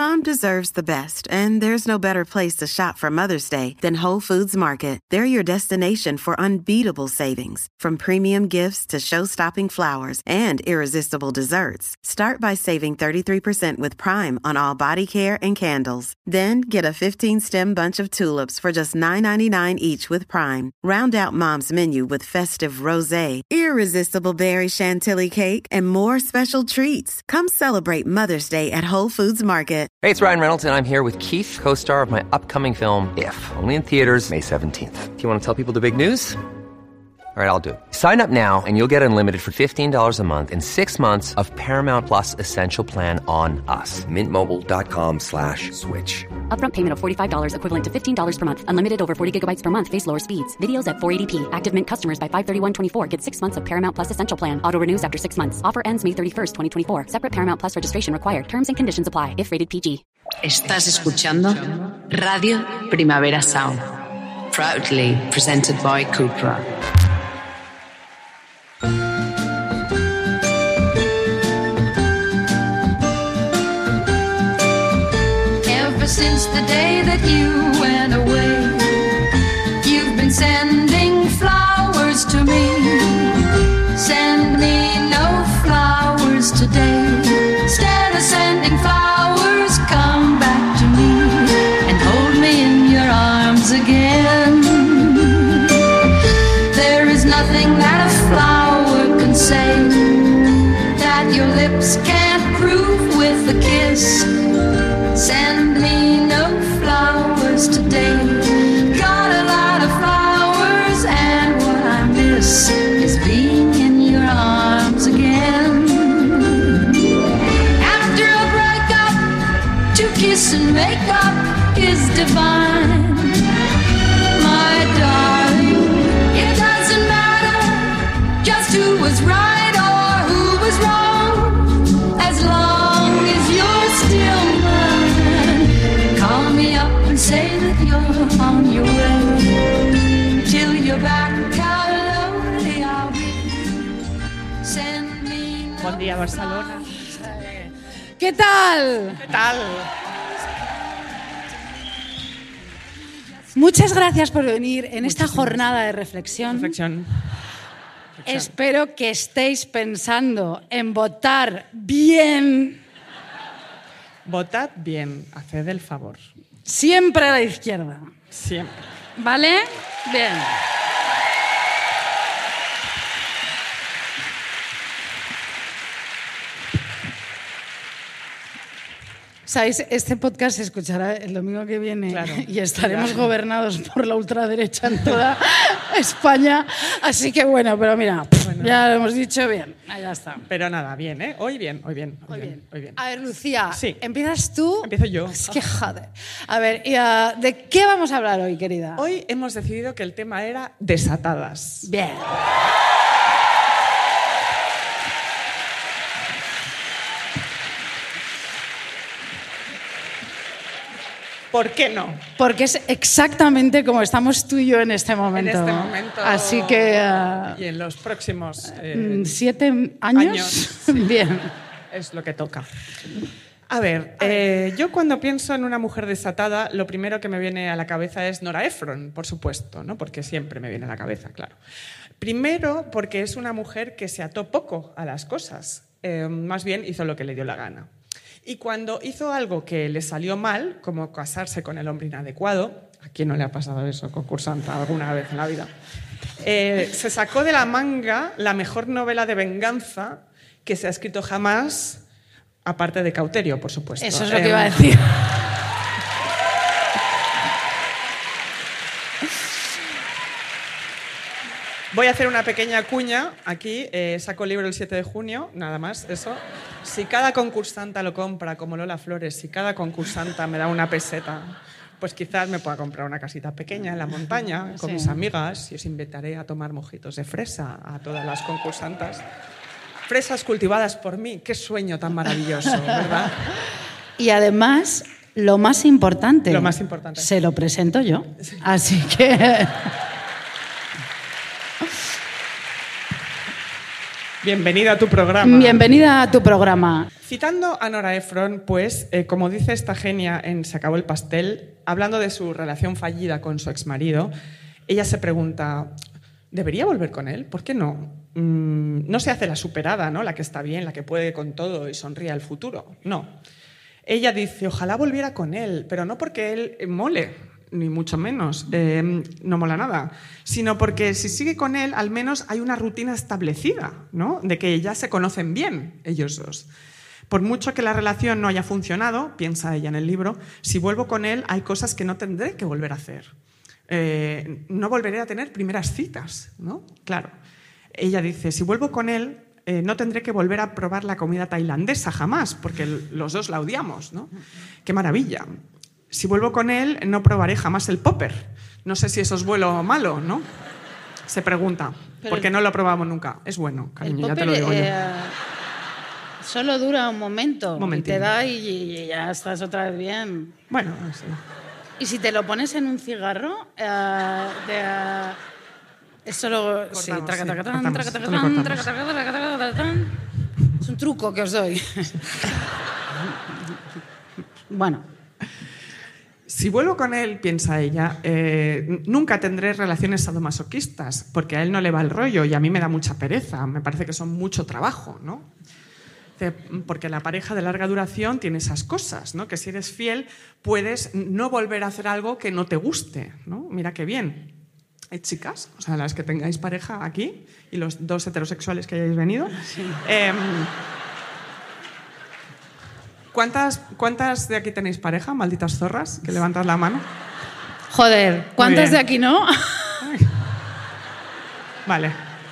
Mom deserves the best, and there's no better place to shop for Mother's Day than Whole Foods Market. They're your destination for unbeatable savings, from premium gifts to show-stopping flowers and irresistible desserts. Start by saving 33% with Prime on all body care and candles. Then get a 15-stem bunch of tulips for just $9.99 each with Prime. Round out Mom's menu with festive rosé, irresistible berry chantilly cake, and more special treats. Come celebrate Mother's Day at Whole Foods Market. Hey, it's Ryan Reynolds, and I'm here with Keith, co-star of my upcoming film, If, only in theaters May 17th. Do you want to tell people the big news? All right, I'll do it. Sign up now and you'll get unlimited for $15 a month and 6 months of Paramount Plus Essential Plan on us. MintMobile.com/switch. Upfront payment of $45 equivalent to $15 per month. Unlimited over 40 gigabytes per month. Face lower speeds. Videos at 480p. Active Mint customers by 531.24 get 6 months of Paramount Plus Essential Plan. Auto renews after 6 months. Offer ends May 31st, 2024. Separate Paramount Plus registration required. Terms and conditions apply if rated PG. Estás escuchando Radio Primavera Sound. Proudly presented by Cupra. Ever since the day that you went away, you've been sending flowers to me. Send me no flowers today. Instead of sending flowers, come back to me and hold me in your arms again. There is nothing that a flower can say that your lips can't prove with a kiss. Send me no flowers today. Got a lot of flowers, and what I miss is being in your arms again. After a breakup, to kiss and make up is divine. My darling, it doesn't matter just who was right or who was wrong, as long as you're still mine. Call me up and say that you're on your way. Till you're back, how lonely I'll be. Send me no Buen día, Barcelona. ¿Qué tal? ¿Qué tal? Muchas gracias por venir en esta jornada de reflexión. Reflexión. Espero que estéis pensando en votar bien. Votad bien, haced el favor. Siempre a la izquierda. Siempre. ¿Vale? Bien. ¿Sabéis? Este podcast se escuchará el domingo que viene, claro, y estaremos claro. gobernados por la ultraderecha en toda España. Así que bueno, pero mira, ya lo hemos dicho bien. Ya está. Pero nada, bien, ¿eh? Hoy bien. Hoy bien. Hoy bien. A ver, Lucía, Sí. ¿empiezas tú? Empiezo yo. Es que joder. A ver, ¿de qué vamos a hablar hoy, querida? Hoy hemos decidido que el tema era desatadas. Bien. ¿Por qué no? Porque es exactamente como estamos tú y yo en este momento. En este momento. Así que... Y en los próximos 7 años. sí. Bien. Es lo que toca. A ver, yo cuando pienso en una mujer desatada, lo primero que me viene a la cabeza es Nora Ephron, por supuesto, ¿no? Porque siempre me viene a la cabeza, claro. Primero, porque es una mujer que se ató poco a las cosas. Más bien hizo lo que le dio la gana. Y cuando hizo algo que le salió mal, como casarse con el hombre inadecuado, ¿a quién no le ha pasado eso, concursanta, alguna vez en la vida? Se sacó de la manga la mejor novela de venganza que se ha escrito jamás, aparte de Cauterio, por supuesto. Eso es lo que iba a decir. Voy a hacer una pequeña cuña aquí. Saco libro el 7 de junio, nada más, eso. Si cada concursanta lo compra, como Lola Flores, si cada concursanta me da una peseta, pues quizás me pueda comprar una casita pequeña en la montaña con mis amigas y os invitaré a tomar mojitos de fresa a todas las concursantas. Fresas cultivadas por mí, qué sueño tan maravilloso, ¿verdad? Y además, lo más importante, se lo presento yo. Sí. Así que... Bienvenida a tu programa. Bienvenida a tu programa. Citando a Nora Ephron, pues, como dice esta genia en Se acabó el pastel, hablando de su relación fallida con su exmarido, ella se pregunta, ¿debería volver con él? ¿Por qué no? No se hace la superada, ¿no? La que está bien, la que puede con todo y sonríe al futuro. No. Ella dice, ojalá volviera con él, pero no porque él mole, ni mucho menos, no mola nada, sino porque si sigue con él, al menos hay una rutina establecida, ¿no? De que ya se conocen bien ellos dos. Por mucho que la relación no haya funcionado, piensa ella en el libro, si vuelvo con él hay cosas que no tendré que volver a hacer. No volveré a tener primeras citas, ¿no? Claro. Ella dice, si vuelvo con él, no tendré que volver a probar la comida tailandesa jamás, porque los dos la odiamos, ¿no? ¡Qué maravilla! Si vuelvo con él, no probaré jamás el popper. No sé si eso es bueno o malo, ¿no? Se pregunta, porque no lo probamos nunca. Es bueno, cariño, ya te lo digo yo. Solo dura un momento. Momentito. Y te da y ya estás otra vez bien. Bueno, sí. Y si te lo pones en un cigarro, es solo... Cortamos, sí, sí, traca. Es un truco que os doy. Bueno. Si vuelvo con él, piensa ella, nunca tendré relaciones sadomasoquistas, porque a él no le va el rollo y a mí me da mucha pereza. Me parece que son mucho trabajo, ¿no? Porque la pareja de larga duración tiene esas cosas, ¿no? Que si eres fiel puedes no volver a hacer algo que no te guste, ¿no? Mira qué bien. Chicas, o sea, las que tengáis pareja aquí y los dos heterosexuales que hayáis venido. Sí. ¿Cuántas de aquí tenéis pareja, malditas zorras? Que levantas la mano. Joder, ¿cuántas de aquí no? Ay. Vale.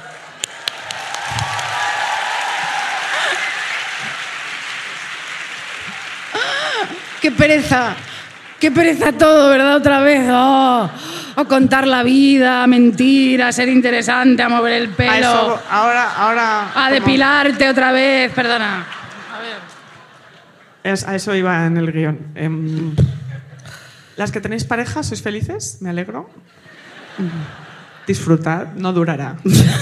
¡Qué pereza! ¡Qué pereza todo, ¿verdad? Otra vez. ¡Oh! A contar la vida, a mentir, a ser interesante, a mover el pelo. A eso, ahora. A depilarte otra vez, perdona. A ver. A eso iba en el guión. Las que tenéis pareja, ¿sois felices? Me alegro. Disfrutad, no durará.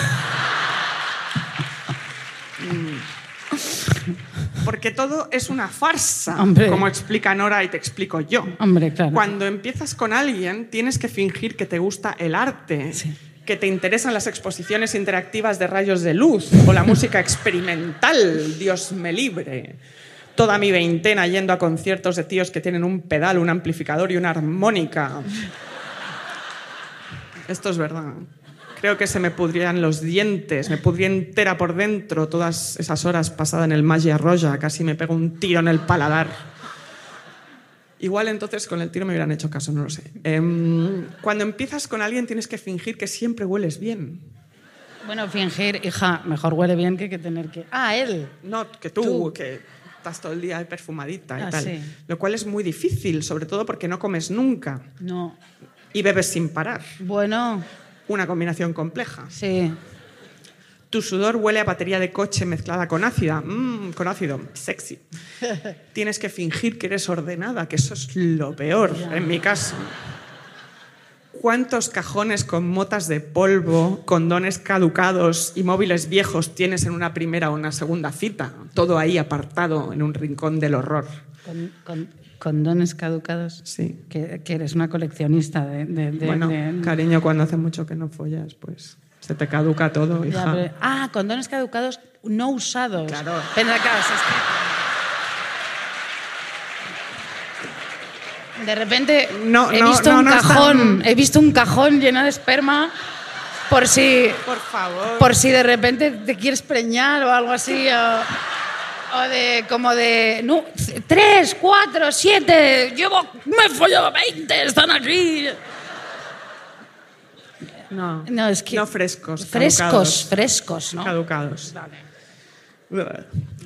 Porque todo es una farsa, hombre, como explica Nora y te explico yo. Hombre, claro. Cuando empiezas con alguien, tienes que fingir que te gusta el arte, sí, que te interesan las exposiciones interactivas de rayos de luz o la música experimental, Dios me libre. Toda mi veintena yendo a conciertos de tíos que tienen un pedal, un amplificador y una armónica. Esto es verdad. Creo que se me pudrían los dientes, me pudría entera por dentro todas esas horas pasadas en el Magia Roja, casi me pego un tiro en el paladar. Igual entonces con el tiro me hubieran hecho caso, no lo sé. Cuando empiezas con alguien tienes que fingir que siempre hueles bien. Bueno, fingir, hija, mejor huele bien que tener que... Ah, él. No, que tú. Que estás todo el día perfumadita y tal. Sí. Lo cual es muy difícil, sobre todo porque no comes nunca. No. Y bebes sin parar. Bueno... Una combinación compleja. Sí. Tu sudor huele a batería de coche mezclada con ácido. Con ácido. Sexy. Tienes que fingir que eres ordenada, que eso es lo peor, en mi caso. ¿Cuántos cajones con motas de polvo, condones caducados y móviles viejos tienes en una primera o una segunda cita? Todo ahí apartado en un rincón del horror. ¿Condones caducados? Sí. Que eres una coleccionista Bueno, cariño, cuando hace mucho que no follas, pues se te caduca todo, hija. Ya, condones caducados no usados. Claro. Ven acá, de repente he visto un cajón lleno de esperma por si... Por favor. Por si de repente te quieres preñar o algo así, o de, como de, no, 3, 4, 7, me he follado 20, están aquí. No, es que... No frescos, Frescos, ¿no? Caducados. Vale.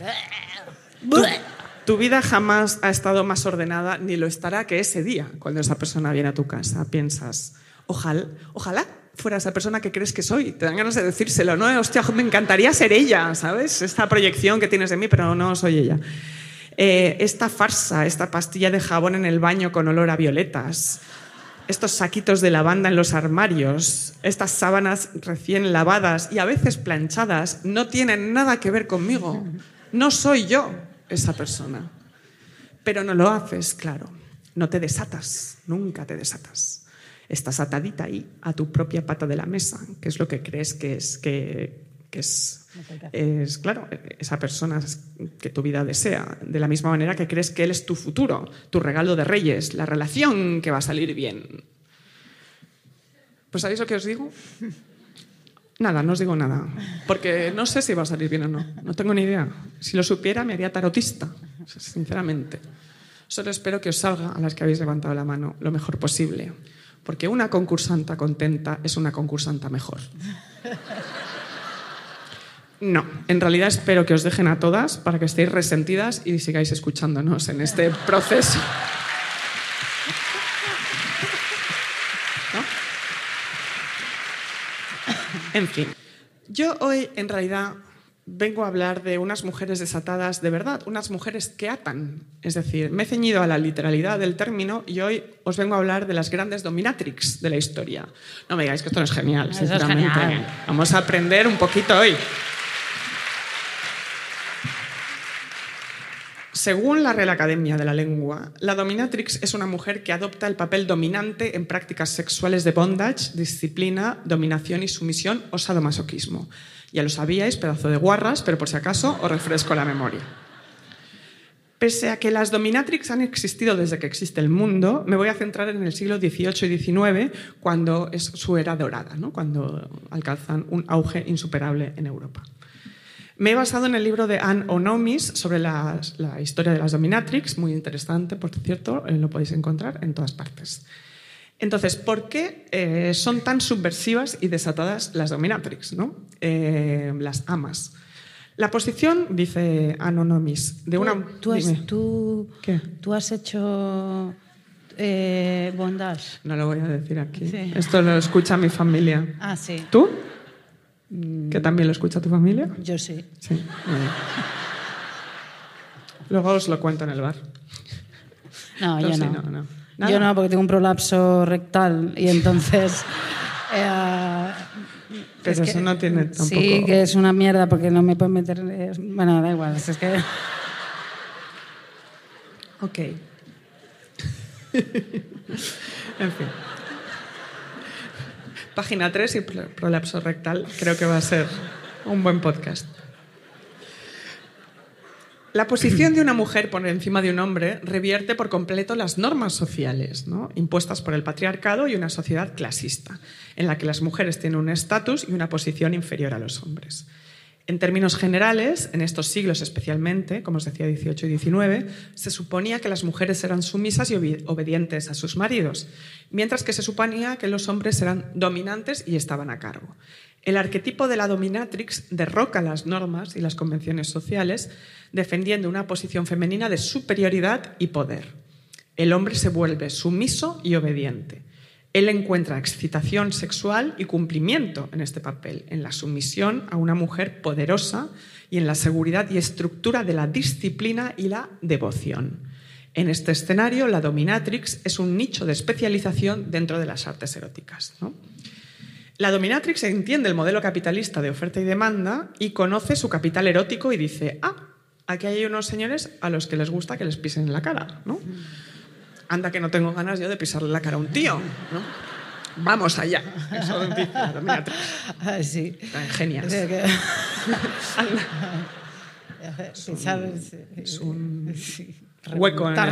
Tu vida jamás ha estado más ordenada, ni lo estará que ese día, cuando esa persona viene a tu casa. Piensas, ojalá fuera esa persona que crees que soy. Te dan ganas de decírselo, ¿no? Hostia, me encantaría ser ella, ¿sabes? Esta proyección que tienes de mí, pero no soy ella. Esta farsa, esta pastilla de jabón en el baño con olor a violetas. estos saquitos de lavanda en los armarios, estas sábanas recién lavadas y a veces planchadas, no tienen nada que ver conmigo. No soy yo esa persona. Pero no lo haces, claro. No te desatas, nunca te desatas. Estás atadita ahí a tu propia pata de la mesa, que es lo que crees que es claro, esa persona que tu vida desea, de la misma manera que crees que él es tu futuro, tu regalo de Reyes, la relación que va a salir bien. Pues ¿sabéis lo que os digo? Nada, no os digo nada, porque no sé si va a salir bien o no, no tengo ni idea. Si lo supiera me haría tarotista, sinceramente. Solo espero que os salga, a las que habéis levantado la mano, lo mejor posible, porque una concursanta contenta es una concursanta mejor. No, en realidad espero que os dejen a todas para que estéis resentidas y sigáis escuchándonos en este proceso. ¿No? En fin, yo hoy en realidad vengo a hablar de unas mujeres desatadas de verdad, unas mujeres que atan. Es decir, me he ceñido a la literalidad del término y hoy os vengo a hablar de las grandes dominatrix de la historia. No me digáis que esto no es genial, Eso sinceramente. es genial. Vamos a aprender un poquito hoy. Según la Real Academia de la Lengua, la dominatrix es una mujer que adopta el papel dominante en prácticas sexuales de bondage, disciplina, dominación y sumisión o sadomasoquismo. Ya lo sabíais, pedazo de guarras, pero por si acaso os refresco la memoria. Pese a que las dominatrix han existido desde que existe el mundo, me voy a centrar en el siglo XVIII y XIX, cuando es su era dorada, ¿no? Cuando alcanzan un auge insuperable en Europa. Me he basado en el libro de Anne O'Nomis sobre la historia de las dominatrix, muy interesante, por cierto, lo podéis encontrar en todas partes. Entonces, ¿por qué son tan subversivas y desatadas las dominatrix, ¿no? Las amas? La posición, dice Anne O'Nomis, de una... ¿Qué? ¿Tú has hecho bondage? No lo voy a decir aquí. Sí. Esto lo escucha mi familia. Ah, sí. ¿Tú? ¿Que también lo escucha tu familia? Yo sí. Sí. Muy bien. Luego os lo cuento en el bar. No, Pero yo sí, no. Nada. Yo no, porque tengo un prolapso rectal y entonces... Pero eso no tiene tampoco... Sí, que es una mierda porque no me pueden meter... Bueno, da igual, es que... Ok. En fin. Página 3 y prolapso rectal. Creo que va a ser un buen podcast. La posición de una mujer por encima de un hombre revierte por completo las normas sociales, ¿no? Impuestas por el patriarcado y una sociedad clasista, en la que las mujeres tienen un estatus y una posición inferior a los hombres. En términos generales, en estos siglos especialmente, como os decía, XVIII y XIX, se suponía que las mujeres eran sumisas y obedientes a sus maridos, mientras que se suponía que los hombres eran dominantes y estaban a cargo. El arquetipo de la dominatrix derroca las normas y las convenciones sociales, defendiendo una posición femenina de superioridad y poder. El hombre se vuelve sumiso y obediente. Él encuentra excitación sexual y cumplimiento en este papel, en la sumisión a una mujer poderosa y en la seguridad y estructura de la disciplina y la devoción. En este escenario, la dominatrix es un nicho de especialización dentro de las artes eróticas, ¿no? La dominatrix entiende el modelo capitalista de oferta y demanda y conoce su capital erótico y dice, aquí hay unos señores a los que les gusta que les pisen en la cara, ¿no? Anda que no tengo ganas yo de pisarle la cara a un tío, ¿no? Vamos allá. Eso dice la dominatrix. Sí. Genial. Es un hueco en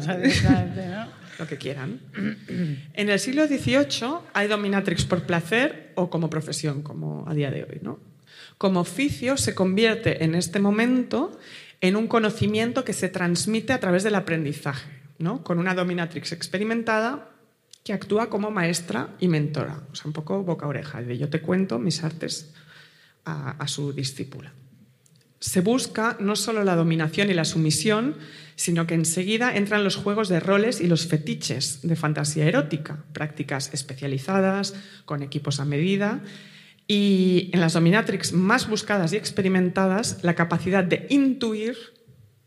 lo que quieran. En el siglo XVIII hay dominatrix por placer o como profesión, como a día de hoy, ¿no? Como oficio se convierte en este momento en un conocimiento que se transmite a través del aprendizaje, ¿no? Con una dominatrix experimentada que actúa como maestra y mentora, o sea, un poco boca-oreja, de yo te cuento mis artes a su discípula. Se busca no solo la dominación y la sumisión, sino que enseguida entran los juegos de roles y los fetiches de fantasía erótica, prácticas especializadas, con equipos a medida, y en las dominatrix más buscadas y experimentadas, la capacidad de intuir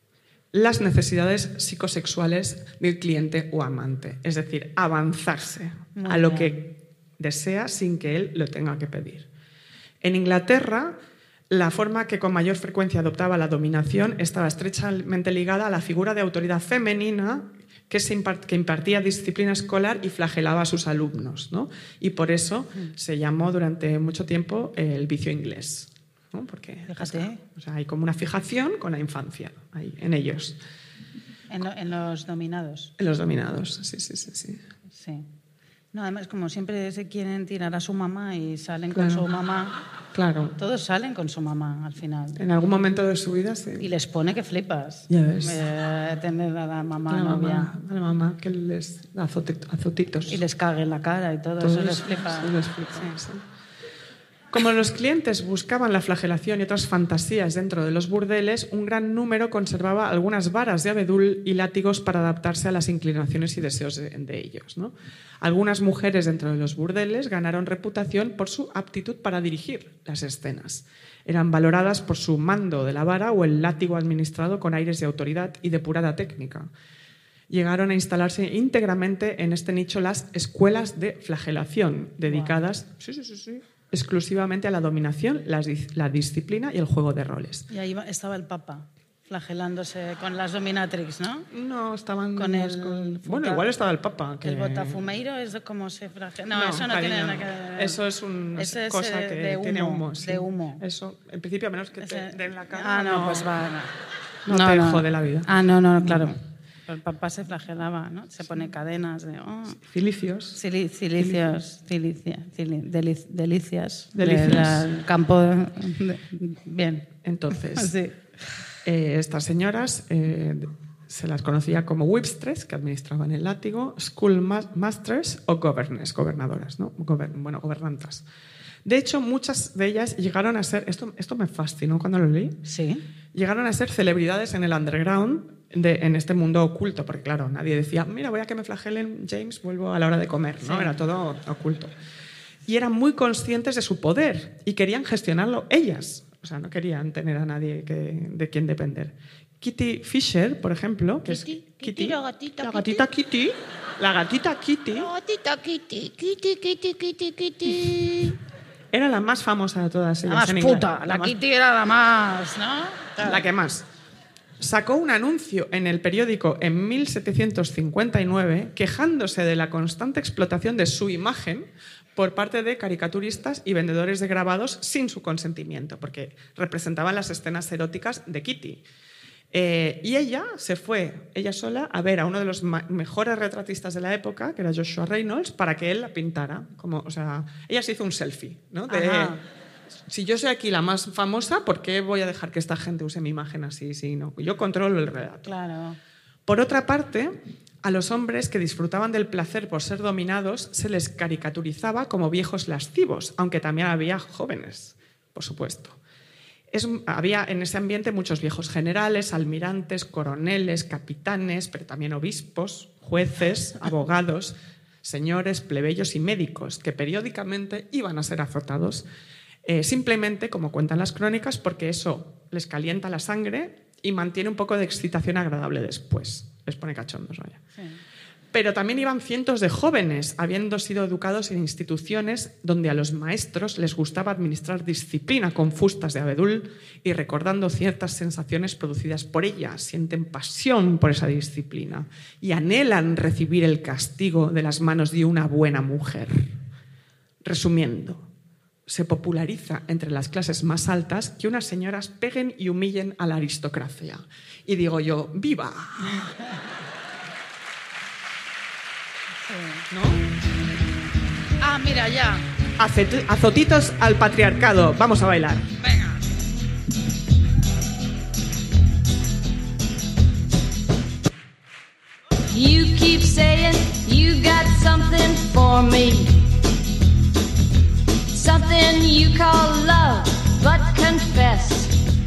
las necesidades psicosexuales del cliente o amante. Es decir, avanzarse a lo que desea sin que él lo tenga que pedir. En Inglaterra, la forma que con mayor frecuencia adoptaba la dominación estaba estrechamente ligada a la figura de autoridad femenina que impartía disciplina escolar y flagelaba a sus alumnos, ¿no? Y por eso se llamó durante mucho tiempo el vicio inglés, ¿no? Porque Fíjate. o sea, hay como una fijación con la infancia ahí, en ellos. En los dominados. En los dominados, sí. Sí. No, además, como siempre se quieren tirar a su mamá y salen con su mamá. Claro. Todos salen con su mamá al final. En algún momento de su vida, sí. Y les pone que flipas. Ya ves. Tener a la mamá novia. A la mamá que les da azotitos. Y les cague en la cara y todo eso les flipa. Sí, les flipa, sí. Como los clientes buscaban la flagelación y otras fantasías dentro de los burdeles, un gran número conservaba algunas varas de abedul y látigos para adaptarse a las inclinaciones y deseos de ellos, ¿no? Algunas mujeres dentro de los burdeles ganaron reputación por su aptitud para dirigir las escenas. Eran valoradas por su mando de la vara o el látigo administrado con aires de autoridad y depurada técnica. Llegaron a instalarse íntegramente en este nicho las escuelas de flagelación, dedicadas exclusivamente a la dominación, la disciplina y el juego de roles. Y ahí estaba el Papa, flagelándose con las dominatrix, ¿no? No, estaban... Bueno, igual estaba el Papa. Que... El botafumeiro es como se flagela... No, eso no cariño, tiene nada que ver. Eso es una cosa que de humo, tiene humo. Sí. De humo. Eso, en principio, a menos que te den la cara... Pues va... No te jode la vida. No, claro. El Papa se flagelaba, ¿no? Se pone cadenas de... Cilicios. Delicias. Del campo... Bien. Entonces, sí. Estas señoras se las conocía como whipstres, que administraban el látigo, schoolmasters o gobernadoras, ¿no? Gobernantas. De hecho, muchas de ellas llegaron a ser... Esto me fascinó cuando lo leí. Sí. Llegaron a ser celebridades en el underground, en este mundo oculto, porque claro, nadie decía, mira, voy a que me flagelen, James, vuelvo a la hora de comer, ¿no? Sí. Era todo oculto. Y eran muy conscientes de su poder y querían gestionarlo ellas. O sea, no querían tener a nadie de quien depender. Kitty Fisher, por ejemplo, que Kitty, la gatita Kitty. La gatita Kitty. La gatita Kitty. Era la más famosa de todas ellas. La más puta. La Kitty era la más, ¿no? Claro. La que más. Sacó un anuncio en el periódico en 1759 quejándose de la constante explotación de su imagen por parte de caricaturistas y vendedores de grabados sin su consentimiento, porque representaban las escenas eróticas de Kitty. Y ella se fue, ella sola, a ver a uno de los mejores retratistas de la época, que era Joshua Reynolds, para que él la pintara. Ella se hizo un selfie, ¿no? Si yo soy aquí la más famosa, ¿por qué voy a dejar que esta gente use mi imagen así? Sí, no. Yo controlo el relato. Claro. Por otra parte, a los hombres que disfrutaban del placer por ser dominados se les caricaturizaba como viejos lascivos, aunque también había jóvenes, por supuesto. Había en ese ambiente muchos viejos generales, almirantes, coroneles, capitanes, pero también obispos, jueces, abogados, señores, plebeyos y médicos, que periódicamente iban a ser azotados simplemente, como cuentan las crónicas, porque eso les calienta la sangre y mantiene un poco de excitación agradable después. Les pone cachondos, vaya. Sí. Pero también iban cientos de jóvenes, habiendo sido educados en instituciones donde a los maestros les gustaba administrar disciplina con fustas de abedul y recordando ciertas sensaciones producidas por ellas. Sienten pasión por esa disciplina y anhelan recibir el castigo de las manos de una buena mujer. Resumiendo, se populariza entre las clases más altas que unas señoras peguen y humillen a la aristocracia. Y digo yo, ¡viva! ¿No? Mira, ya. Azotitos al patriarcado. Vamos a bailar. Venga. You keep saying you got something for me, something you call love, but confess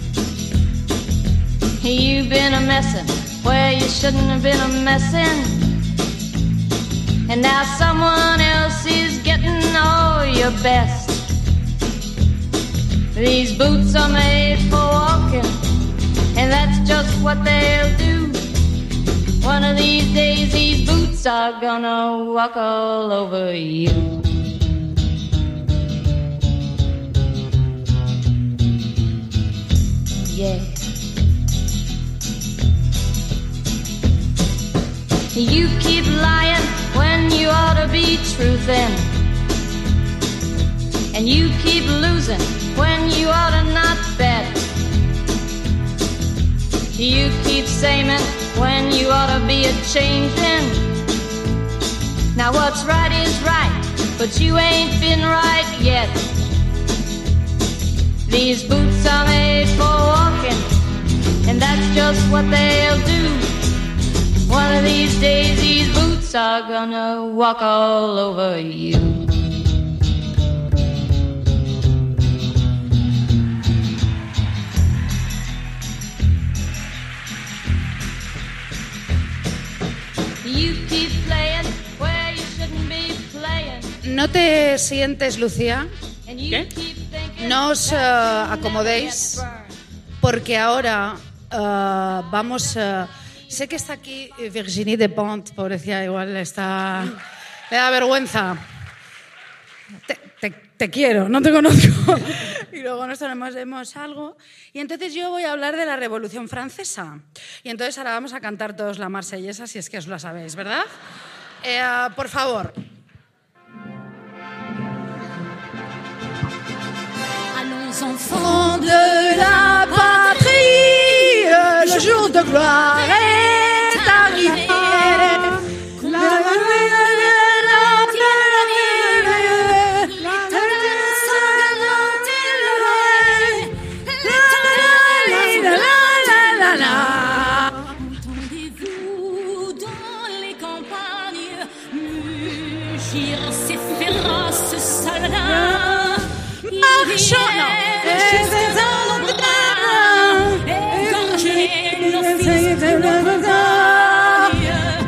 you've been a messin' where you shouldn't have been a messin'. And now someone else is getting all your best. These boots are made for walking, and that's just what they'll do. One of these days these boots are gonna walk all over you. Yeah. You keep lying when you ought to be truthin', and you keep losing when you ought to not bet. You keep saying when you ought to be a-changin'. Now what's right is right, but you ain't been right yet. These boots are made for walking, and that's just what they'll do. One of these days these boots are gonna walk all over you. You keep playing where you shouldn't be playing. ¿No te sientes, Lucía? And you ¿Qué? keep thinking No os acomodéis, porque ahora vamos... sé que está aquí Virginie Despentes, pobrecilla, igual está... le da vergüenza. Te quiero, no te conozco. Y luego nos tomemos algo. Y entonces yo voy a hablar de la Revolución Francesa. Y entonces ahora vamos a cantar todos la Marsellesa, si es que os la sabéis, ¿verdad? Por favor. Allons Enfants de la patrie, le jour de gloire est arrivé. Entendez-vous dans les campagnes mugir ces féroces soldats? Marchons, Jusqu'à dans nos bras, égorger nos fils de nos montagnes.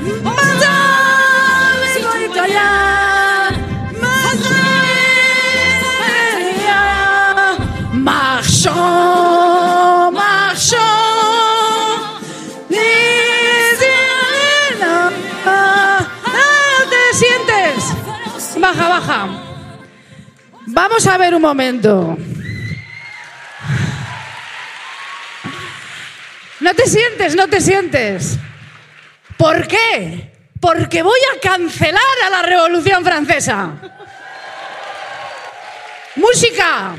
Marchons, marchons, ¿te sientes? Baja, baja. Vamos a ver un momento. ¿No te sientes? ¿No te sientes? ¿Por qué? Porque voy a cancelar a la Revolución Francesa. ¡Música!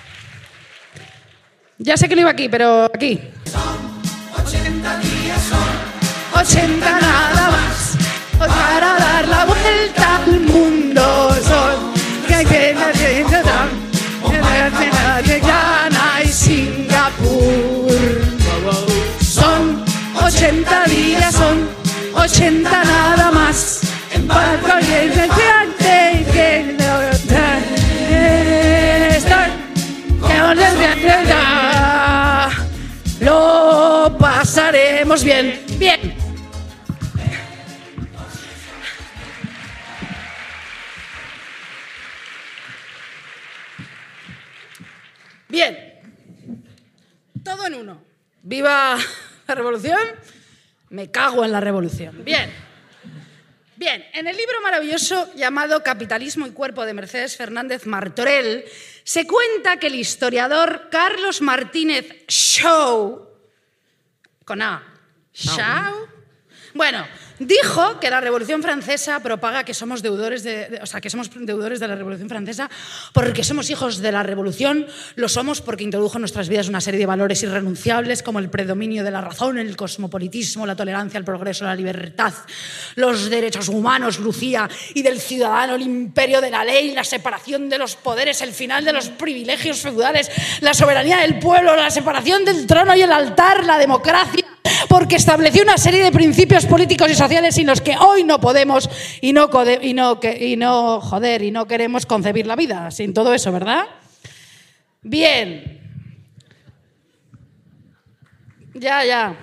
Ya sé que no iba aquí, pero aquí. 80 nada más para dar la vuelta al mundo. Son Ghana y Singapur. Son 80 días, son 80 nada más. Lo pasaremos bien, bien. Bien. Todo en uno. ¡Viva la revolución! Me cago en la revolución. Bien. Bien, en el libro maravilloso llamado Capitalismo y Cuerpo de Mercedes Fernández Martorell se cuenta que el historiador Carlos Martínez Shaw, con A, Shaw, bueno, dijo que la Revolución Francesa propaga que somos deudores de la Revolución Francesa porque somos hijos de la Revolución, lo somos porque introdujo en nuestras vidas una serie de valores irrenunciables como el predominio de la razón, el cosmopolitismo, la tolerancia, el progreso, la libertad, los derechos humanos, Lucía, y del ciudadano, el imperio de la ley, la separación de los poderes, el final de los privilegios feudales, la soberanía del pueblo, la separación del trono y el altar, la democracia, porque estableció una serie de principios políticos y sociales sin los que hoy no podemos y no queremos concebir la vida sin todo eso, ¿verdad? Bien. Ya.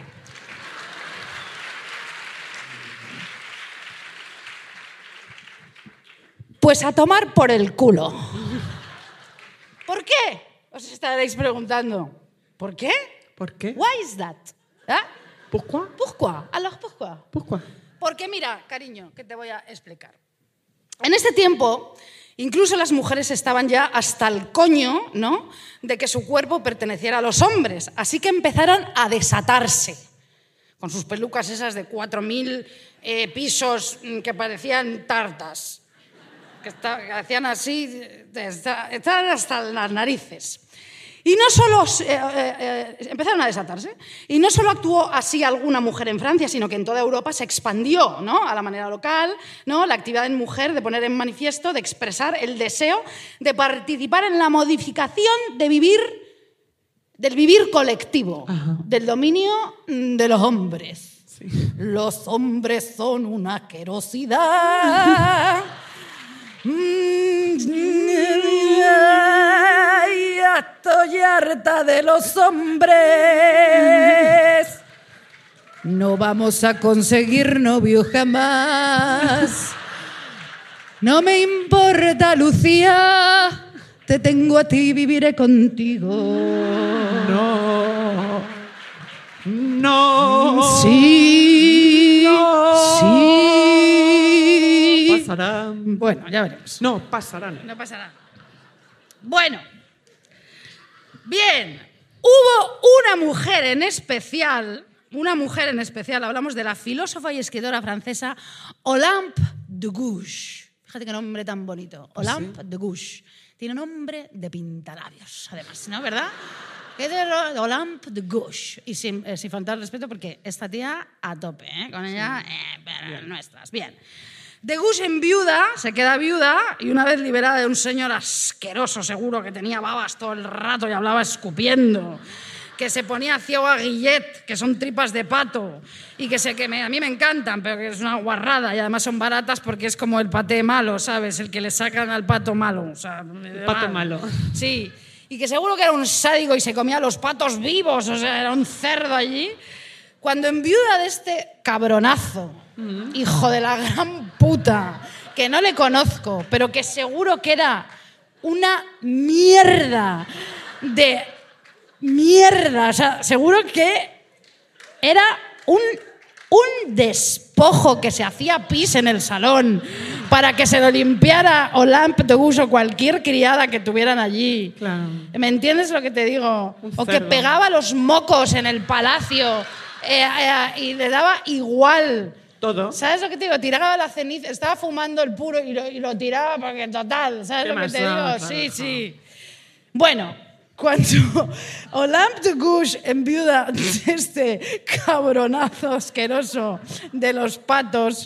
Pues a tomar por el culo. ¿Por qué? Os estaréis preguntando. ¿Por qué? ¿Por qué? Why is that? ¿Pourquoi? Pourquoi? Alors pourquoi? ¿Pourquoi? Porque mira, cariño, que te voy a explicar. En este tiempo, incluso las mujeres estaban ya hasta el coño, ¿no?, de que su cuerpo perteneciera a los hombres. Así que empezaron a desatarse, con sus pelucas esas de 4.000 pisos que parecían tartas, que hacían así, estaban hasta las narices. Y no solo empezaron a desatarse, y no solo actuó así alguna mujer en Francia, sino que en toda Europa se expandió, ¿no?, a la manera local, ¿no?, la actividad en mujer de poner en manifiesto, de expresar el deseo de participar en la modificación del vivir colectivo, del dominio de los hombres. Sí. Los hombres son una asquerosidad. Estoy harta de los hombres. No vamos a conseguir novio jamás. No me importa, Lucía. Te tengo a ti, viviré contigo. No. No. Sí. No. Sí. Pasará. Bueno, ya veremos. No, pasará. No pasará. Bueno. Bien. Hubo una mujer en especial, hablamos de la filósofa y escritora francesa Olympe de Gouges. Fíjate qué nombre tan bonito. Olympe de Gouges. Tiene nombre de pintalabios, además, ¿no? ¿Verdad? Es de Olympe de Gouges. Y sin faltar respeto, porque esta tía a tope, ¿eh? Con ella, pero nuestras. Bien. De Gouges enviuda, se queda viuda, y una vez liberada de un señor asqueroso, seguro, que tenía babas todo el rato y hablaba escupiendo, que se ponía ciego a guillet, que son tripas de pato, y que a mí me encantan, pero que es una guarrada, y además son baratas porque es como el paté malo, ¿sabes? El que le sacan al pato malo. O sea, el pato malo. Sí, y que seguro que era un sádico y se comía los patos vivos, o sea, era un cerdo allí. Cuando enviuda de este cabronazo, hijo de la gran puta, que no le conozco, pero que seguro que era una mierda de mierda, o sea, seguro que era un despojo que se hacía pis en el salón para que se lo limpiara Olympe de Gouges o cualquier criada que tuvieran allí. Claro. ¿Me entiendes lo que te digo? O que pegaba los mocos en el palacio y le daba igual. Todo. ¿Sabes lo que te digo? Tiraba la ceniza, estaba fumando el puro y lo tiraba porque total, ¿sabes lo que te digo? Claro, Sí, claro. sí. Bueno, cuando Olympe de Gouges enviuda de este cabronazo asqueroso de los patos,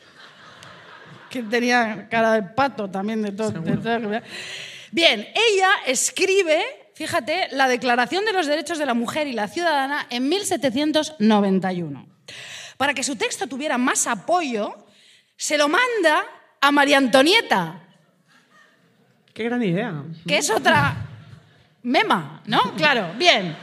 que tenía cara de pato también de todo. Bien, ella escribe, fíjate, la Declaración de los Derechos de la Mujer y la Ciudadana en 1791. Para que su texto tuviera más apoyo, se lo manda a María Antonieta. Qué gran idea. Que es otra mema, ¿no? Claro, bien.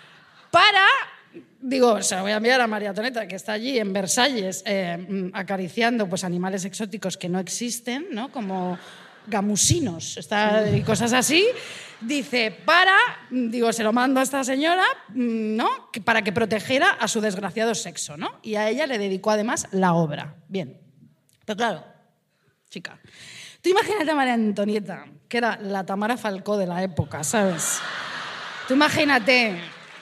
Se lo voy a enviar a María Antonieta, que está allí en Versalles acariciando pues, animales exóticos que no existen, ¿no? Como gamusinos y cosas así. Dice, se lo mando a esta señora, ¿no?, para que protegiera a su desgraciado sexo, ¿no? Y a ella le dedicó además la obra. Bien. Pero claro, chica, tú imagínate a María Antonieta, que era la Tamara Falcó de la época, ¿sabes? Tú imagínate.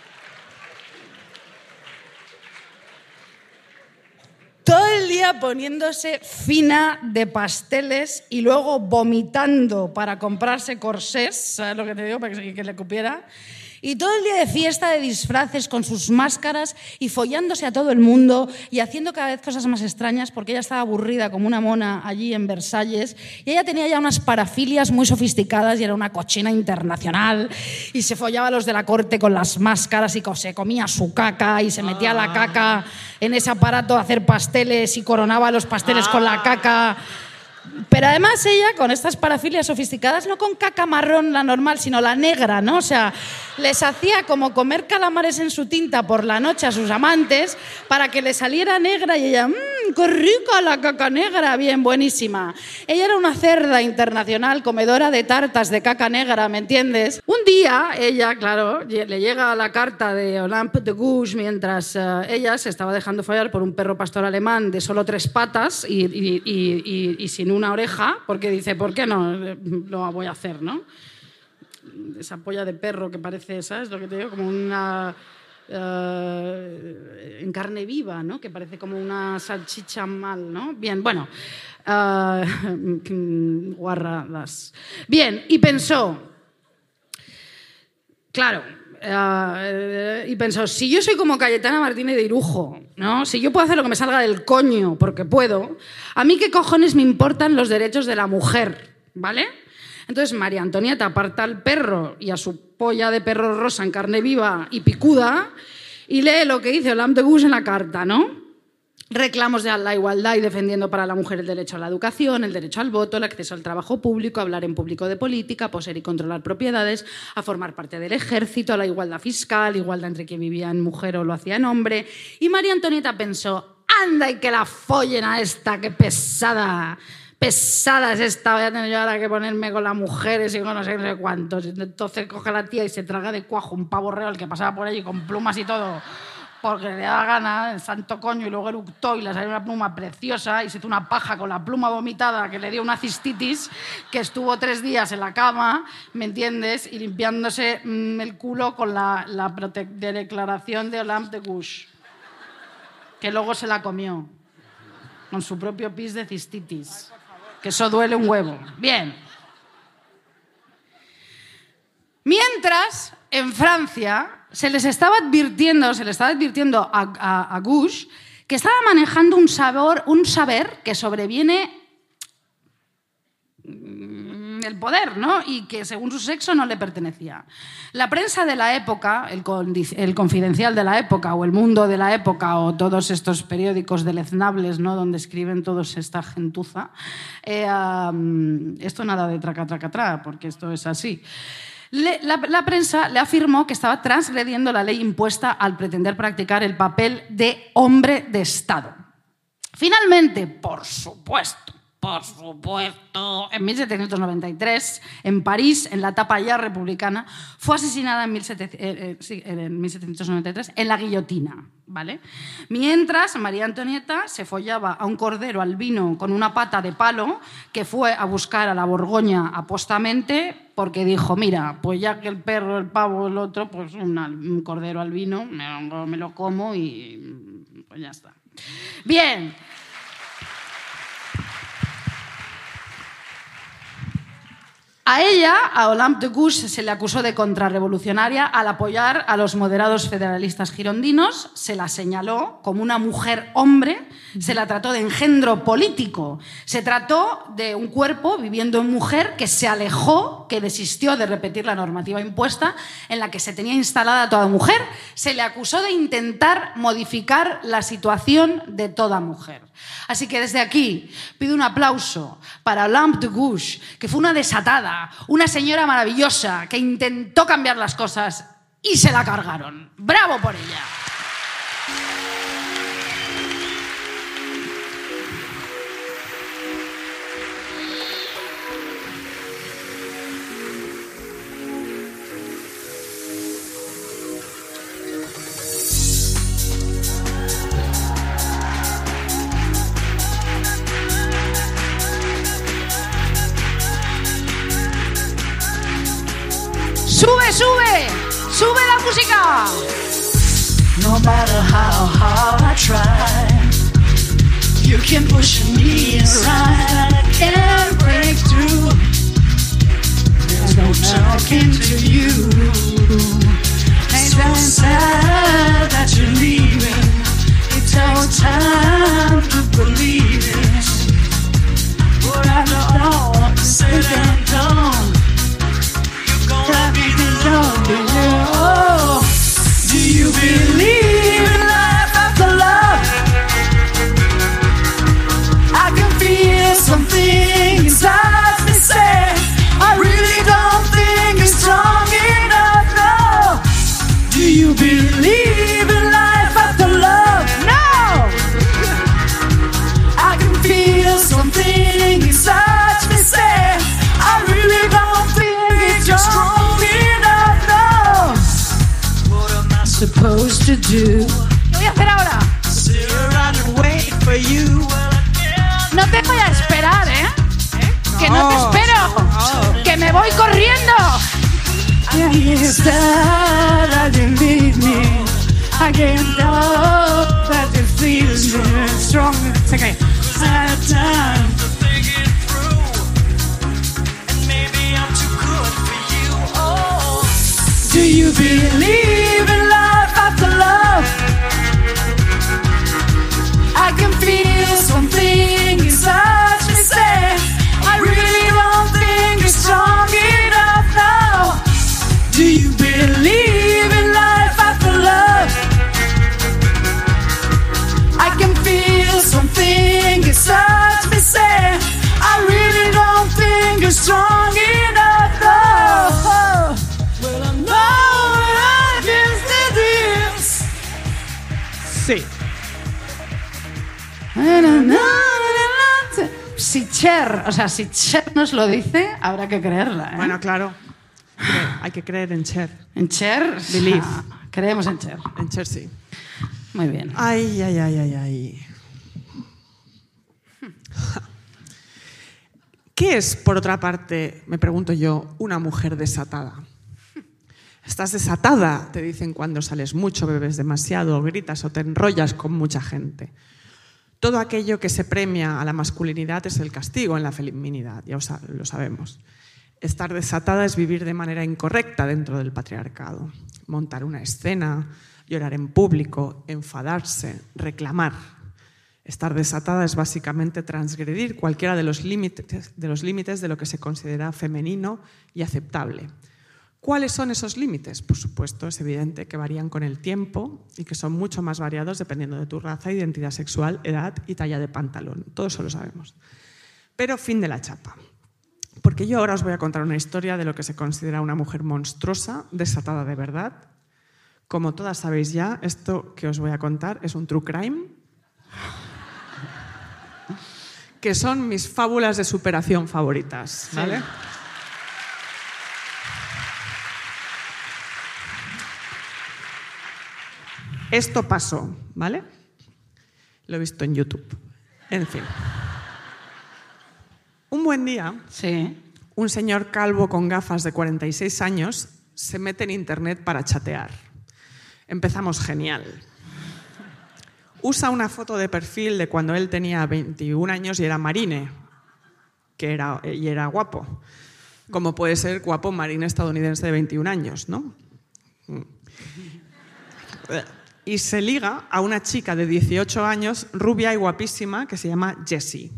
Todo el día poniéndose fina de pasteles y luego vomitando para comprarse corsés, ¿sabes lo que te digo? Para que le cupiera. Y todo el día de fiesta, de disfraces, con sus máscaras y follándose a todo el mundo y haciendo cada vez cosas más extrañas porque ella estaba aburrida como una mona allí en Versalles y ella tenía ya unas parafilias muy sofisticadas y era una cochina internacional y se follaba a los de la corte con las máscaras y se comía su caca y se metía la caca en ese aparato a hacer pasteles y coronaba los pasteles con la caca. Pero además ella, con estas parafilias sofisticadas, no con caca marrón la normal, sino la negra, ¿no? O sea, les hacía como comer calamares en su tinta por la noche a sus amantes para que le saliera negra y ella, ¡Qué rica la caca negra! Bien, buenísima. Ella era una cerda internacional, comedora de tartas de caca negra, ¿me entiendes? Un día, ella, claro, le llega la carta de Olympe de Gouges mientras ella se estaba dejando follar por un perro pastor alemán de solo 3 patas y sin una oreja, porque dice, ¿por qué no lo voy a hacer, no? Esa polla de perro que parece, ¿sabes lo que te digo? Como una... en carne viva, ¿no? Que parece como una salchicha mal, ¿no? Bien, bueno, guarradas. Bien, y pensó, claro, si yo soy como Cayetana Martínez de Irujo, ¿no? Si yo puedo hacer lo que me salga del coño, porque puedo, ¿a mí qué cojones me importan los derechos de la mujer? ¿Vale? Entonces María Antonieta aparta al perro y a su polla de perro rosa en carne viva y picuda y lee lo que dice Olympe de Gouges en la carta, ¿no? Reclamos de la igualdad y defendiendo para la mujer el derecho a la educación, el derecho al voto, el acceso al trabajo público, hablar en público de política, poseer y controlar propiedades, a formar parte del ejército, la igualdad fiscal, igualdad entre quien vivía en mujer o lo hacía en hombre. Y María Antonieta pensó, anda y que la follen a esta, qué pesada. Pesada es esta, voy a tener yo ahora que ponerme con las mujeres y con no sé cuántos. Entonces coge la tía y se traga de cuajo un pavo real que pasaba por allí con plumas y todo, porque le daba gana, el santo coño, y luego eructó y le salió una pluma preciosa y se hizo una paja con la pluma vomitada que le dio una cistitis, que estuvo 3 días en la cama, ¿me entiendes? Y limpiándose el culo con la declaración de Olympe de Gouges, que luego se la comió con su propio pis de cistitis. Que eso duele un huevo. Bien. Mientras, en Francia, se les estaba advirtiendo a Gouges que estaba manejando un saber que sobreviene el poder, ¿no? Y que según su sexo no le pertenecía. La prensa de la época, el Confidencial de la época o El Mundo de la época o todos estos periódicos deleznables, ¿no? Donde escriben todos esta gentuza, esto nada de traca, porque esto es así. La prensa le afirmó que estaba transgrediendo la ley impuesta al pretender practicar el papel de hombre de Estado. Finalmente, por supuesto, en 1793, en París, en la etapa ya republicana, fue asesinada en 1793 en la guillotina, ¿vale? Mientras María Antonieta se follaba a un cordero albino con una pata de palo que fue a buscar a la Borgoña apostamente porque dijo, mira, pues ya que el perro, el pavo, el otro, pues un cordero albino, me lo como y pues ya está. Bien. A ella, a Olympe de Gouges, se le acusó de contrarrevolucionaria al apoyar a los moderados federalistas girondinos, se la señaló como una mujer hombre, se la trató de engendro político, se trató de un cuerpo viviendo en mujer que se alejó, que desistió de repetir la normativa impuesta en la que se tenía instalada toda mujer, se le acusó de intentar modificar la situación de toda mujer. Así que desde aquí pido un aplauso para Olympe de Gouges, que fue una desatada, una señora maravillosa que intentó cambiar las cosas y se la cargaron. ¡Bravo por ella! ¡Sube la música! No matter how hard I try, you can push me aside. I can't break through. There's no talking to you. Ain't that sad that you're leaving? It's our time to believe it. But after all is said and done, you're gonna be the lonely one. Do you believe in life after love? I supposed to do. ¿Qué voy a hacer ahora? No te voy a esperar, ¿eh? Que no te espero. Que me voy corriendo. Do you believe in love after love? I can feel something inside me say I really don't think it's strong enough now. Do you believe in life after love? I can feel something inside me say I really don't think it's strong enough now. Well, I know I guess it is. Sí. Si Cher nos lo dice, habrá que creerla, ¿eh? Bueno, claro. Hay que creer en Cher. En Cher, Believe. creemos en Cher. En Cher sí. Muy bien. Ay, ay, ay, ay, ay. ¿Qué es, por otra parte, me pregunto yo, una mujer desatada? Estás desatada, te dicen cuando sales mucho, bebes demasiado, gritas o te enrollas con mucha gente. Todo aquello que se premia a la masculinidad es el castigo en la feminidad, ya lo sabemos. Estar desatada es vivir de manera incorrecta dentro del patriarcado. Montar una escena, llorar en público, enfadarse, reclamar. Estar desatada es básicamente transgredir cualquiera de los límites de lo que se considera femenino y aceptable. ¿Cuáles son esos límites? Por supuesto, es evidente que varían con el tiempo y que son mucho más variados dependiendo de tu raza, identidad sexual, edad y talla de pantalón. Todo eso lo sabemos. Pero fin de la chapa. Porque yo ahora os voy a contar una historia de lo que se considera una mujer monstruosa, desatada de verdad. Como todas sabéis ya, esto que os voy a contar es un true crime, que son mis fábulas de superación favoritas, ¿vale? Sí. Esto pasó, ¿vale? Lo he visto en YouTube. En fin. Un buen día, sí, un señor calvo con gafas de 46 años se mete en internet para chatear. Empezamos genial. Usa una foto de perfil de cuando él tenía 21 años y era marine, y era guapo. Como puede ser guapo marine estadounidense de 21 años, ¿no? Y se liga a una chica de 18 años, rubia y guapísima, que se llama Jessie.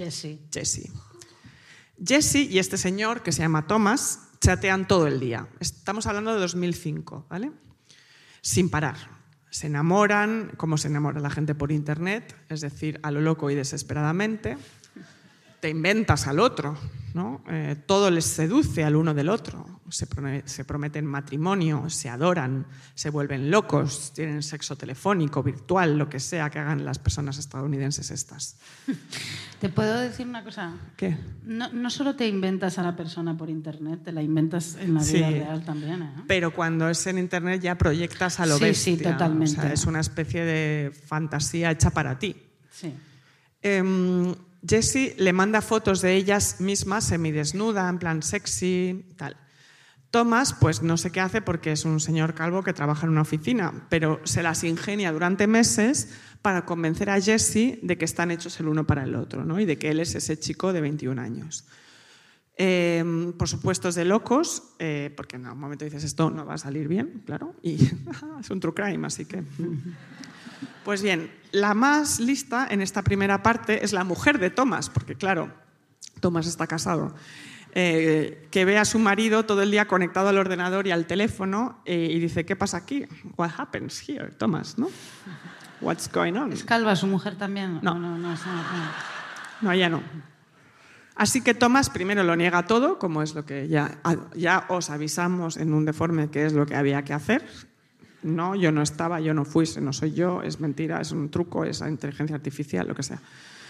Jessie y este señor, que se llama Thomas, chatean todo el día. Estamos hablando de 2005, ¿vale? Sin parar. Se enamoran, como se enamora la gente por internet, es decir, a lo loco y desesperadamente. Te inventas al otro, ¿no? Todo les seduce al uno del otro. Se prometen matrimonio, se adoran, se vuelven locos, tienen sexo telefónico, virtual, lo que sea que hagan las personas estadounidenses estas. ¿Te puedo decir una cosa? ¿Qué? No solo te inventas a la persona por internet, te la inventas en la vida real también, ¿eh? Pero cuando es en internet ya proyectas a lo bestia. Sí, totalmente. O sea, es una especie de fantasía hecha para ti. Sí. Jessie le manda fotos de ellas mismas semidesnuda, en plan sexy, tal. Thomas, pues no sé qué hace porque es un señor calvo que trabaja en una oficina, pero se las ingenia durante meses para convencer a Jessie de que están hechos el uno para el otro, ¿no? Y de que él es ese chico de 21 años. Por supuesto es de locos, porque en un momento dices esto no va a salir bien, claro, y es un true crime, así que... Pues bien, la más lista en esta primera parte es la mujer de Thomas, porque claro, Thomas está casado, que ve a su marido todo el día conectado al ordenador y al teléfono y dice, ¿qué pasa aquí? What happens here, Thomas, ¿no? What's going on? ¿Es calva su mujer también? No, ella no. Así que Thomas primero lo niega todo, como es lo que ya os avisamos en Un Deforme que es lo que había que hacer. No, yo no estaba, yo no fui, no soy yo, es mentira, es un truco, es inteligencia artificial, lo que sea.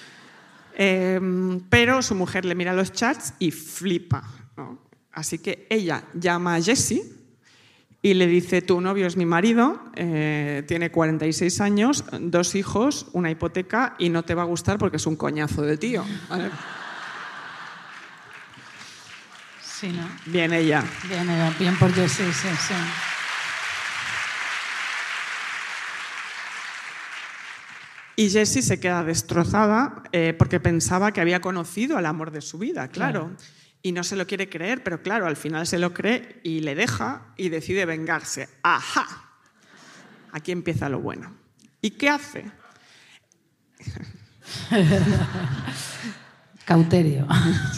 Pero su mujer le mira los chats y flipa, ¿no? Así que ella llama a Jessie y le dice, tu novio es mi marido, tiene 46 años, 2 hijos, una hipoteca y no te va a gustar porque es un coñazo de tío. ¿Vale? Sí, ¿no? Bien ella. Bien por Jessie, sí, sí. Y Jessie se queda destrozada porque pensaba que había conocido al amor de su vida, claro. Y no se lo quiere creer, pero claro, al final se lo cree y le deja y decide vengarse. ¡Ajá! Aquí empieza lo bueno. ¿Y qué hace? Cauterio.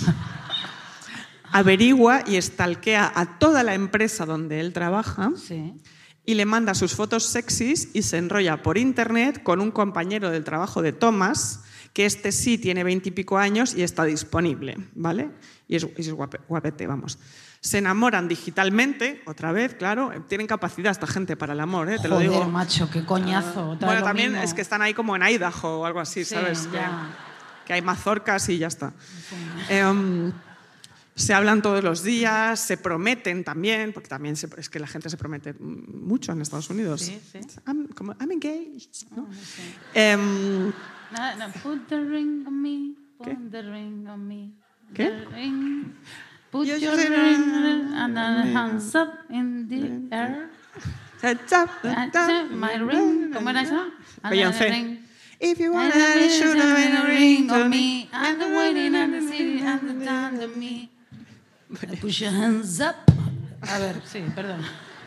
Averigua y stalkea a toda la empresa donde él trabaja. Sí. Y le manda sus fotos sexys y se enrolla por internet con un compañero del trabajo de Thomas, que este sí tiene 20 y pico años y está disponible, ¿vale? Y es guapete, vamos. Se enamoran digitalmente, otra vez, claro. Tienen capacidad esta gente para el amor, te lo digo. Joder, macho, qué coñazo. Bueno, también es que están ahí como en Idaho o algo así, Sí, ¿sabes? ya. Que hay mazorcas y ya está. Sí. Se hablan todos los días, se prometen también, porque también es que la gente se promete mucho en Estados Unidos. Sí, sí. I'm engaged, ¿no? Put the ring on me, ¿Qué? put the ring on me. ¿Qué? The ring. Put Yes, your yes, ring and the hands up in the air. My ring. ¿Cómo era eso? Beyoncé. If you And want to shoot a ring on me. me, and the waiting and the city and the time to me. Push your hands up. A ver, sí, perdón.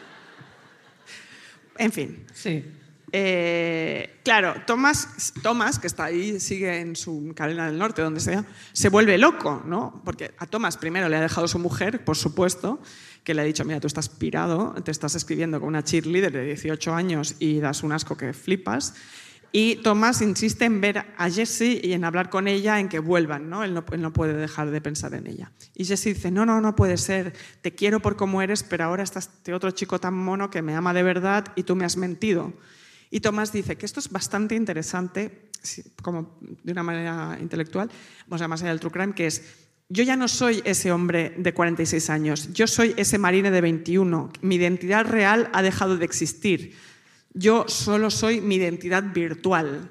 En fin. Sí. Claro, Thomas, que está ahí, sigue en su Carolina del Norte, donde sea, se vuelve loco, ¿no? Porque a Thomas primero le ha dejado su mujer, por supuesto, que le ha dicho, mira, tú estás pirado, te estás escribiendo con una cheerleader de 18 años y das un asco que flipas. Y Thomas insiste en ver a Jessie y en hablar con ella, en que vuelvan, ¿no? Él no puede dejar de pensar en ella. Y Jessie dice, no puede ser, te quiero por cómo eres, pero ahora está este otro chico tan mono que me ama de verdad y tú me has mentido. Y Thomas dice que esto es bastante interesante, como de una manera intelectual, o sea, más allá del true crime, que es, yo ya no soy ese hombre de 46 años, yo soy ese marine de 21, mi identidad real ha dejado de existir. Yo solo soy mi identidad virtual.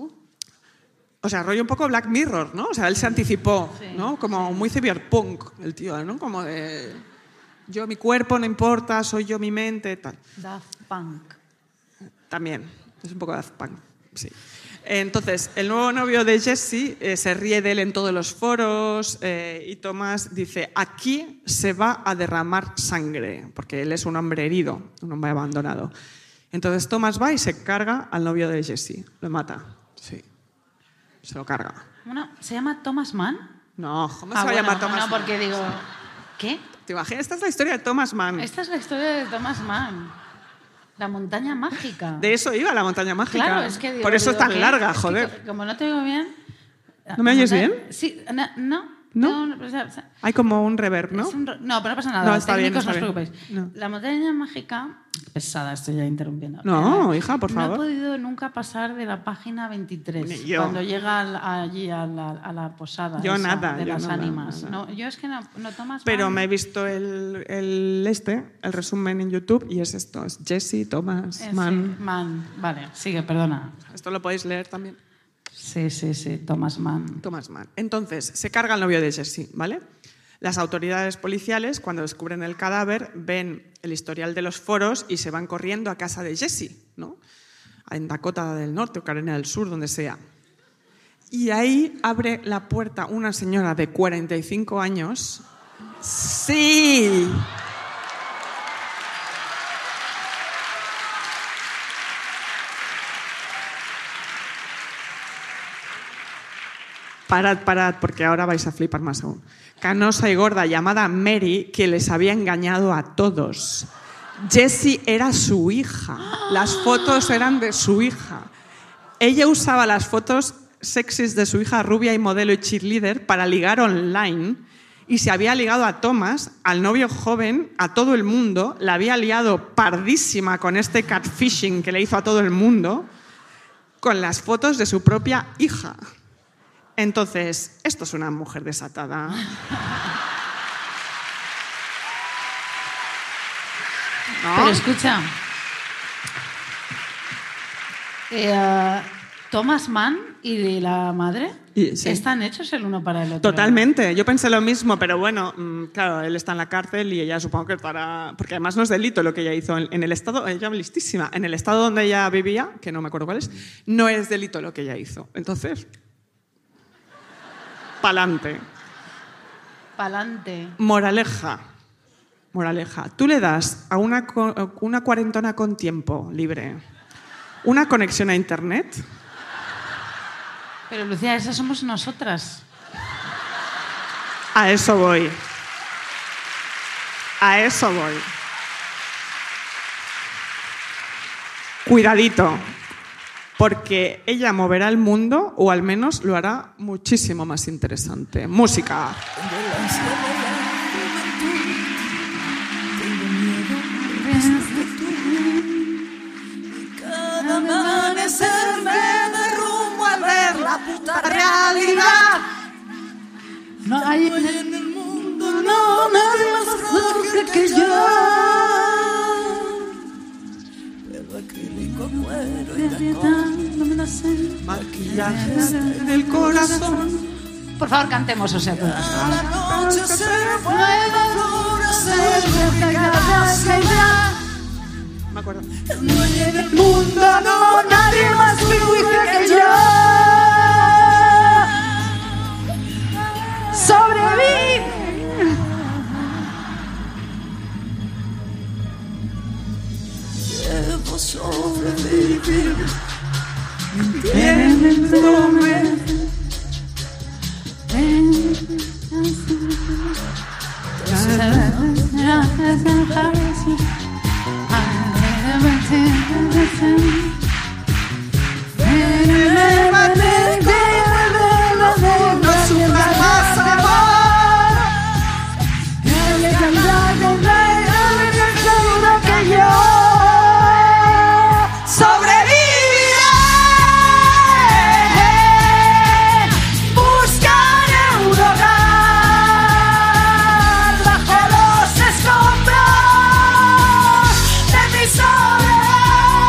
O sea, rollo un poco Black Mirror, ¿no? O sea, él se anticipó, ¿no? Como muy cyberpunk, el tío, ¿no? Como de... Yo, mi cuerpo no importa, soy yo mi mente, tal. Daft Punk. También, es un poco Daft Punk, sí. Entonces, el nuevo novio de Jessie se ríe de él en todos los foros y Thomas dice, aquí se va a derramar sangre, porque él es un hombre herido, un hombre abandonado. Entonces Thomas va y se carga al novio de Jessie. Lo mata. Sí. Se lo carga. Bueno, ¿se llama Thomas Mann? No, ¿cómo se va a llamar Thomas No, Mann? porque digo... ¿Qué? ¿Te imaginas? Esta es la historia de Thomas Mann. Esta es la historia de Thomas Mann. La montaña mágica. De eso iba la montaña mágica. Claro, es que digo, por eso es tan ¿qué? larga, Es que joder. como no te oigo bien... ¿No me oyes bien? Sí, no. ¿No? O sea, Hay como un reverb, ¿no? No, pero no pasa nada. No, está bien, Técnicos, está no os bien. preocupéis. No. La montaña mágica... Pesada, estoy ya interrumpiendo. No, hija, por favor. No he podido nunca pasar de la página 23. Ni yo. Cuando llega allí a la posada Yo esa nada, de yo las nada, ánimas. nada. No, yo es que no Thomas Pero Mann. me he visto el resumen en YouTube y es esto. Es Jessie, Thomas, Mann. Sí, Mann. Vale, sigue, perdona. Esto lo podéis leer también. Sí, Thomas Mann. Thomas Mann. Entonces, se carga el novio de Jessie, ¿vale? Las autoridades policiales, cuando descubren el cadáver, ven el historial de los foros y se van corriendo a casa de Jessie, ¿no? En Dakota del Norte o Carolina del Sur, donde sea. Y ahí abre la puerta una señora de 45 años. ¡Sí! Parad, porque ahora vais a flipar más aún. Canosa y gorda, llamada Mary, que les había engañado a todos. Jessie era su hija. Las fotos eran de su hija. Ella usaba las fotos sexys de su hija rubia y modelo y cheerleader para ligar online y se había ligado a Thomas, al novio joven, a todo el mundo. La había liado pardísima con este catfishing que le hizo a todo el mundo con las fotos de su propia hija. Entonces, esto es una mujer desatada. ¿no? Pero escucha, Thomas Mann y la madre Sí. están hechos el uno para el otro. Totalmente, yo pensé lo mismo, pero bueno, claro, él está en la cárcel y ella supongo que estará... Porque además no es delito lo que ella hizo en el estado, ella listísima, en el estado donde ella vivía, que no me acuerdo cuál es, no es delito lo que ella hizo. Entonces, pa'lante. Pa'lante. Moraleja, tú le das a una cuarentona con tiempo libre una conexión a internet... Pero Lucía, esas somos nosotras. A eso voy. Cuidadito, porque ella moverá el mundo, o al menos lo hará muchísimo más interesante. Música. Cada amanecer me derrumbo al ver la puta realidad. No hay en el mundo no nadie más fuerte que yo. Pero acrílico, cuero y tacón, Maquillajes en el corazón. Por favor, cantemos, o sea, todas. la noche se puede florecer cada caída. Me acuerdo. No hay en el mundo no nadie más fuerte que yo. ¡Sobrevive! Debo sobrevivir. Entiéndome. No sufras más, amor. Que yo sobreviviré. Buscaré un hogar bajo los escombros de mi soledad.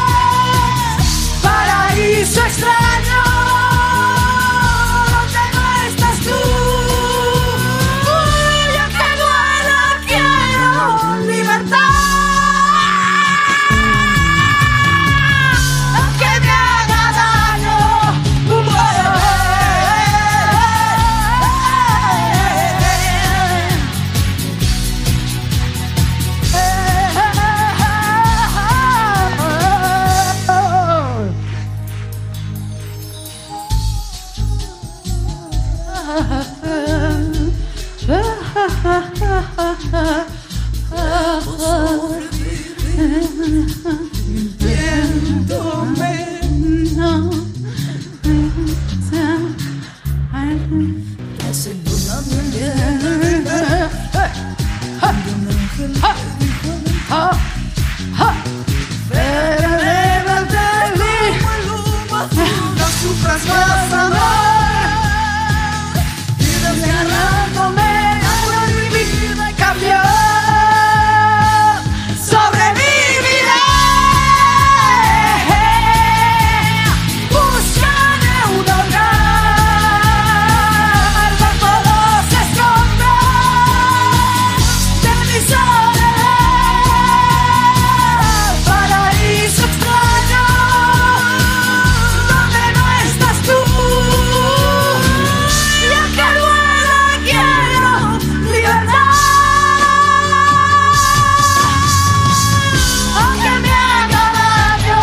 Paraíso extraño donde no estás tú. Yo que duela quiero libertad. Aunque me haga daño, no sufras más, amor. Y desgarrándome, ahora mi vida cambió. Sobreviviré. Buscaré un hogar bajo los escombros de mi soledad. Paraíso extraño donde no estás tú. Y aunque duela quiero libertad. Aunque me haga daño,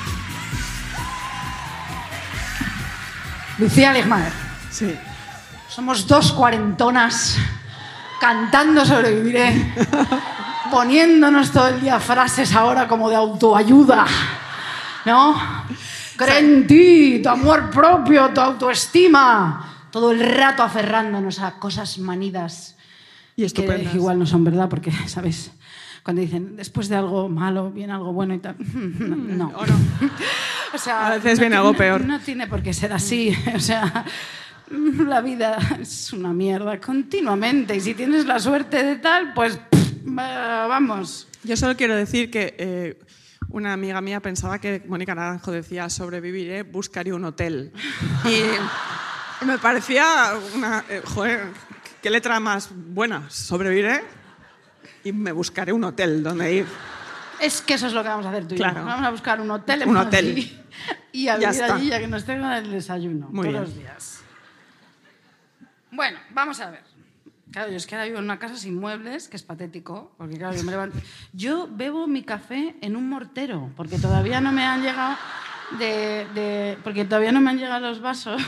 Lucía Ligmaer. Sí. Somos dos cuarentonas cantando Sobreviviré, poniéndonos todo el día frases ahora como de autoayuda, ¿no? Cree en ti, tu amor propio, tu autoestima. Todo el rato aferrándonos a cosas manidas. Y estupendas. Que igual no son verdad, porque, ¿sabes? Cuando dicen, después de algo malo, viene algo bueno y tal. No. ¿O no? O sea, A veces viene algo peor. No tiene por qué ser así. O sea, la vida es una mierda continuamente. Y si tienes la suerte de tal, pues vamos. Yo solo quiero decir que una amiga mía pensaba que Mónica Naranjo decía sobreviviré, buscaré un hotel. Y me parecía una... joder, qué letra más buena. Sobreviviré y me buscaré un hotel donde ir. Es que eso es lo que vamos a hacer tú y claro. yo. Vamos a buscar un hotel en un Madrid hotel. Y a Ya vivir está. allí ya que nos tengan el desayuno Muy todos bien. los días. Bueno, vamos a ver. Claro, yo es que ahora vivo en una casa sin muebles, que es patético, porque claro, yo me levanto... Yo bebo mi café en un mortero, porque todavía no me han llegado porque todavía no me han llegado los vasos.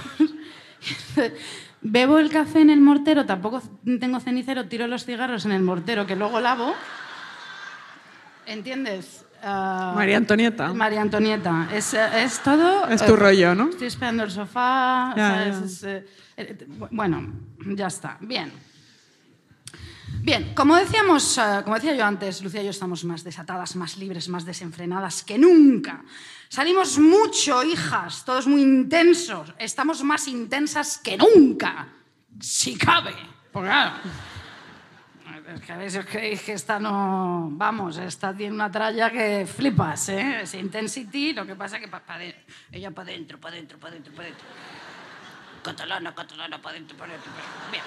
Bebo el café en el mortero, tampoco tengo cenicero, tiro los cigarros en el mortero, que luego lavo. ¿Entiendes? María Antonieta. María Antonieta. Es todo... Es tu rollo, ¿no? Estoy esperando el sofá. Ya, ¿sabes? Bueno, ya está. Bien. Bien, como decía yo antes, Lucía y yo estamos más desatadas, más libres, más desenfrenadas que nunca. Salimos mucho, hijas, todos muy intensos. Estamos más intensas que nunca, si cabe. Porque claro, es que a veces creéis que esta no... Vamos, esta tiene una tralla que flipas, ¿eh? Es intensity, lo que pasa es que ella para adentro. Catalana, para adentro. Bien.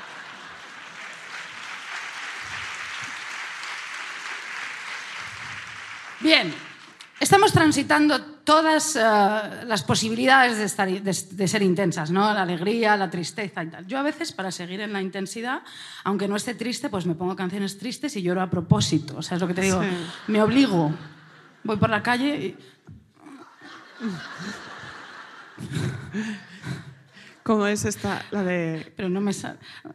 Bien, estamos transitando todas las posibilidades de ser intensas, ¿no? La alegría, la tristeza y tal. Yo a veces, para seguir en la intensidad, aunque no esté triste, pues me pongo canciones tristes y lloro a propósito. O sea, es lo que te digo. Sí. Me obligo. Voy por la calle y... ¿Cómo es esta? La de... Pero no me sale...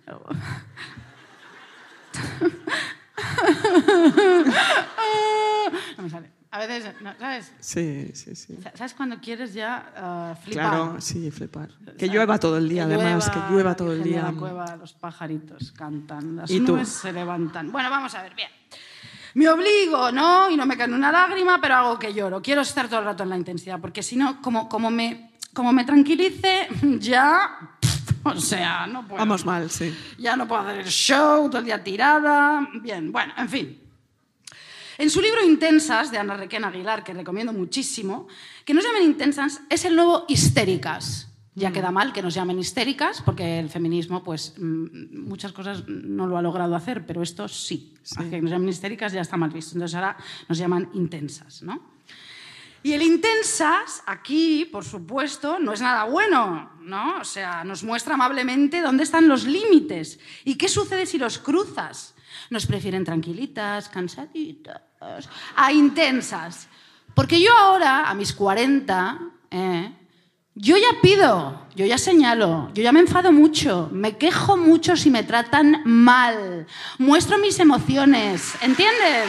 No me sale. A veces, no, ¿sabes? Sí. ¿Sabes cuando quieres ya flipar? Claro, sí, flipar. Que llueva todo el día, además, que llueva todo el día. La cueva, los pajaritos cantan, las ¿Y tú? nubes se levantan. Bueno, vamos a ver, bien. Me obligo, ¿no? Y no me cae una lágrima, pero hago que lloro. Quiero estar todo el rato en la intensidad, porque si no, como me tranquilice, ya... O sea, no puedo. Vamos mal, sí. Ya no puedo hacer el show, todo el día tirada. Bien, bueno, en fin. En su libro Intensas, de Ana Requena Aguilar, que recomiendo muchísimo, que nos llamen intensas es el nuevo histéricas. Ya queda mal que nos llamen histéricas, porque el feminismo, pues, muchas cosas no lo ha logrado hacer, pero esto sí. Que nos llamen histéricas ya está mal visto. Entonces ahora nos llaman intensas, ¿no? Y el intensas, aquí, por supuesto, no es nada bueno, ¿no? O sea, nos muestra amablemente dónde están los límites y qué sucede si los cruzas. Nos prefieren tranquilitas, cansaditas, a intensas. Porque yo ahora, a mis 40, yo ya pido, yo ya señalo, yo ya me enfado mucho, me quejo mucho si me tratan mal, muestro mis emociones, ¿entiendes?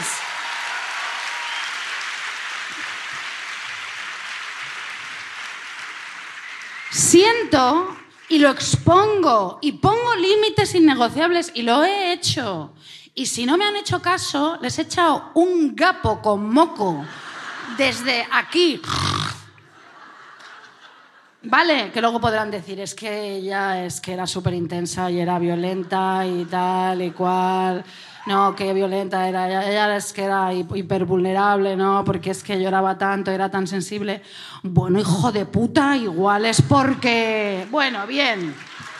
Siento y lo expongo y pongo límites innegociables y lo he hecho. Y si no me han hecho caso, les he echado un gapo con moco desde aquí. Vale, que luego podrán decir, es que ella era súper intensa y era violenta y tal y cual. No, qué violenta era. Ella es que era hipervulnerable, ¿no? Porque es que lloraba tanto, era tan sensible. Bueno, hijo de puta, igual es porque... Bueno, bien.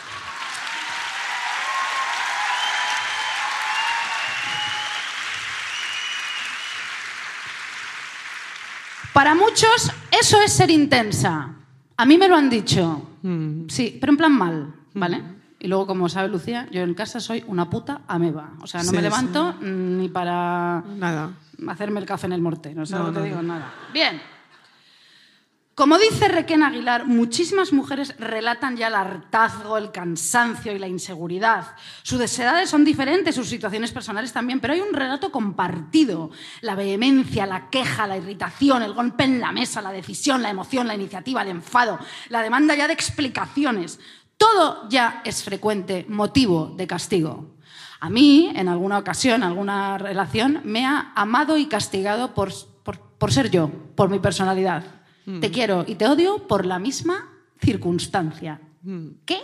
Para muchos, eso es ser intensa. A mí me lo han dicho. Sí, pero en plan mal, ¿vale? Y luego, como sabe Lucía, yo en casa soy una puta ameba. O sea, no me levanto ni para Nada. hacerme el café en el mortero. ¿Sabes lo que digo? Nada. Bien. Como dice Requena Aguilar, muchísimas mujeres relatan ya el hartazgo, el cansancio y la inseguridad. Sus edades son diferentes, sus situaciones personales también, pero hay un relato compartido. La vehemencia, la queja, la irritación, el golpe en la mesa, la decisión, la emoción, la iniciativa, el enfado, la demanda ya de explicaciones. Todo ya es frecuente motivo de castigo. A mí, en alguna ocasión, en alguna relación, me ha amado y castigado por ser yo, por mi personalidad. Te quiero y te odio por la misma circunstancia. ¿Qué?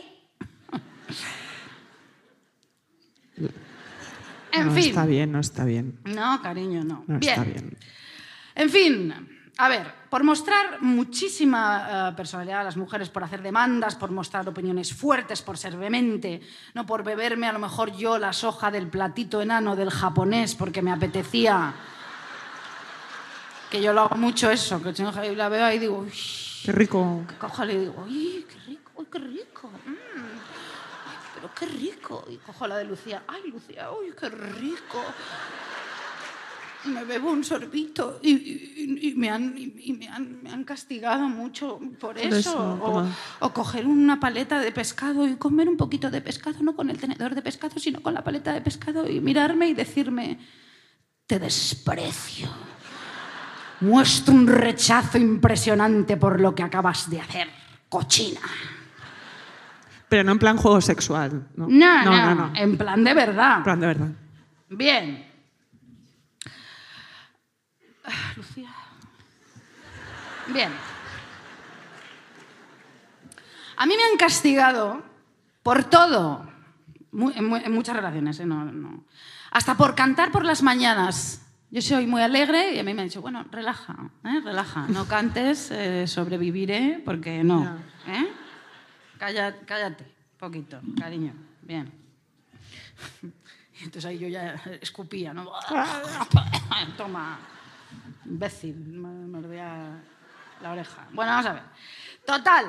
En fin. No está bien. No, cariño, no. No bien. está bien. En fin, a ver, por mostrar muchísima personalidad a las mujeres, por hacer demandas, por mostrar opiniones fuertes, por ser vehemente, no por beberme a lo mejor yo la soja del platito enano del japonés porque me apetecía... Que yo lo hago mucho eso, que la veo ahí y digo, uy, qué rico. Que cojo y digo, uy, qué rico, uy, qué rico. Ay, pero qué rico. Y cojo la de Lucía, ay, Lucía, uy, qué rico. Y me bebo un sorbito y me han castigado mucho por eso. O coger una paleta de pescado y comer un poquito de pescado, no con el tenedor de pescado, sino con la paleta de pescado y mirarme y decirme, te desprecio. Muestro un rechazo impresionante por lo que acabas de hacer, cochina. Pero no en plan juego sexual. No, no. En plan de verdad. En plan de verdad. Bien. Lucía. Bien. A mí me han castigado por todo. En muchas relaciones, no. Hasta por cantar por las mañanas. Yo soy muy alegre y a mí me han dicho, bueno, relaja, no cantes, sobreviviré, porque no. Cállate, poquito, cariño, bien. Y entonces ahí yo ya escupía, ¿no? Toma, imbécil, me mordía la oreja. Bueno, vamos a ver. Total.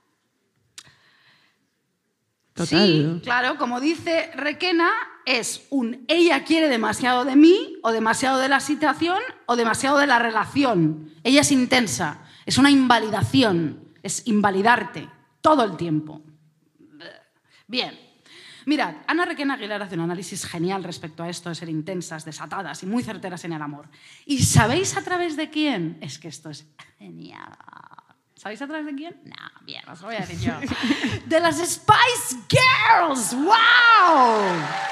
Sí, claro, como dice Requena, es un ella quiere demasiado de mí o demasiado de la situación o demasiado de la relación. Ella es intensa, es una invalidación, es invalidarte todo el tiempo. Bien, mirad, Ana Requena Aguilar hace un análisis genial respecto a esto de ser intensas, desatadas y muy certeras en el amor. ¿Y sabéis a través de quién? Es que esto es genial. ¿Sabéis a través de quién? No, bien, os lo voy a decir yo. De las Spice Girls. ¡Wow!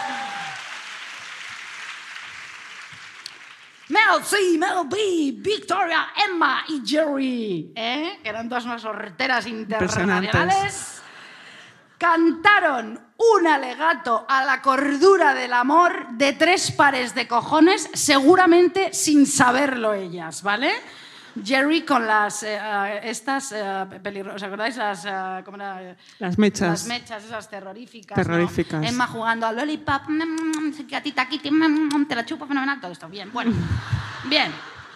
Mel C, Mel B, Victoria, Emma y Jerry, que eran dos más horteras internacionales, cantaron un alegato a la cordura del amor de 3 pares de cojones, seguramente sin saberlo ellas, ¿vale? Jerry con las ¿os acordáis? ¿Cómo era? Las mechas. Las mechas esas terroríficas. Terroríficas. ¿No? Emma jugando al lollipop, gatita kitty, te la chupo, fenomenal, todo esto. Bien, bueno. Bien.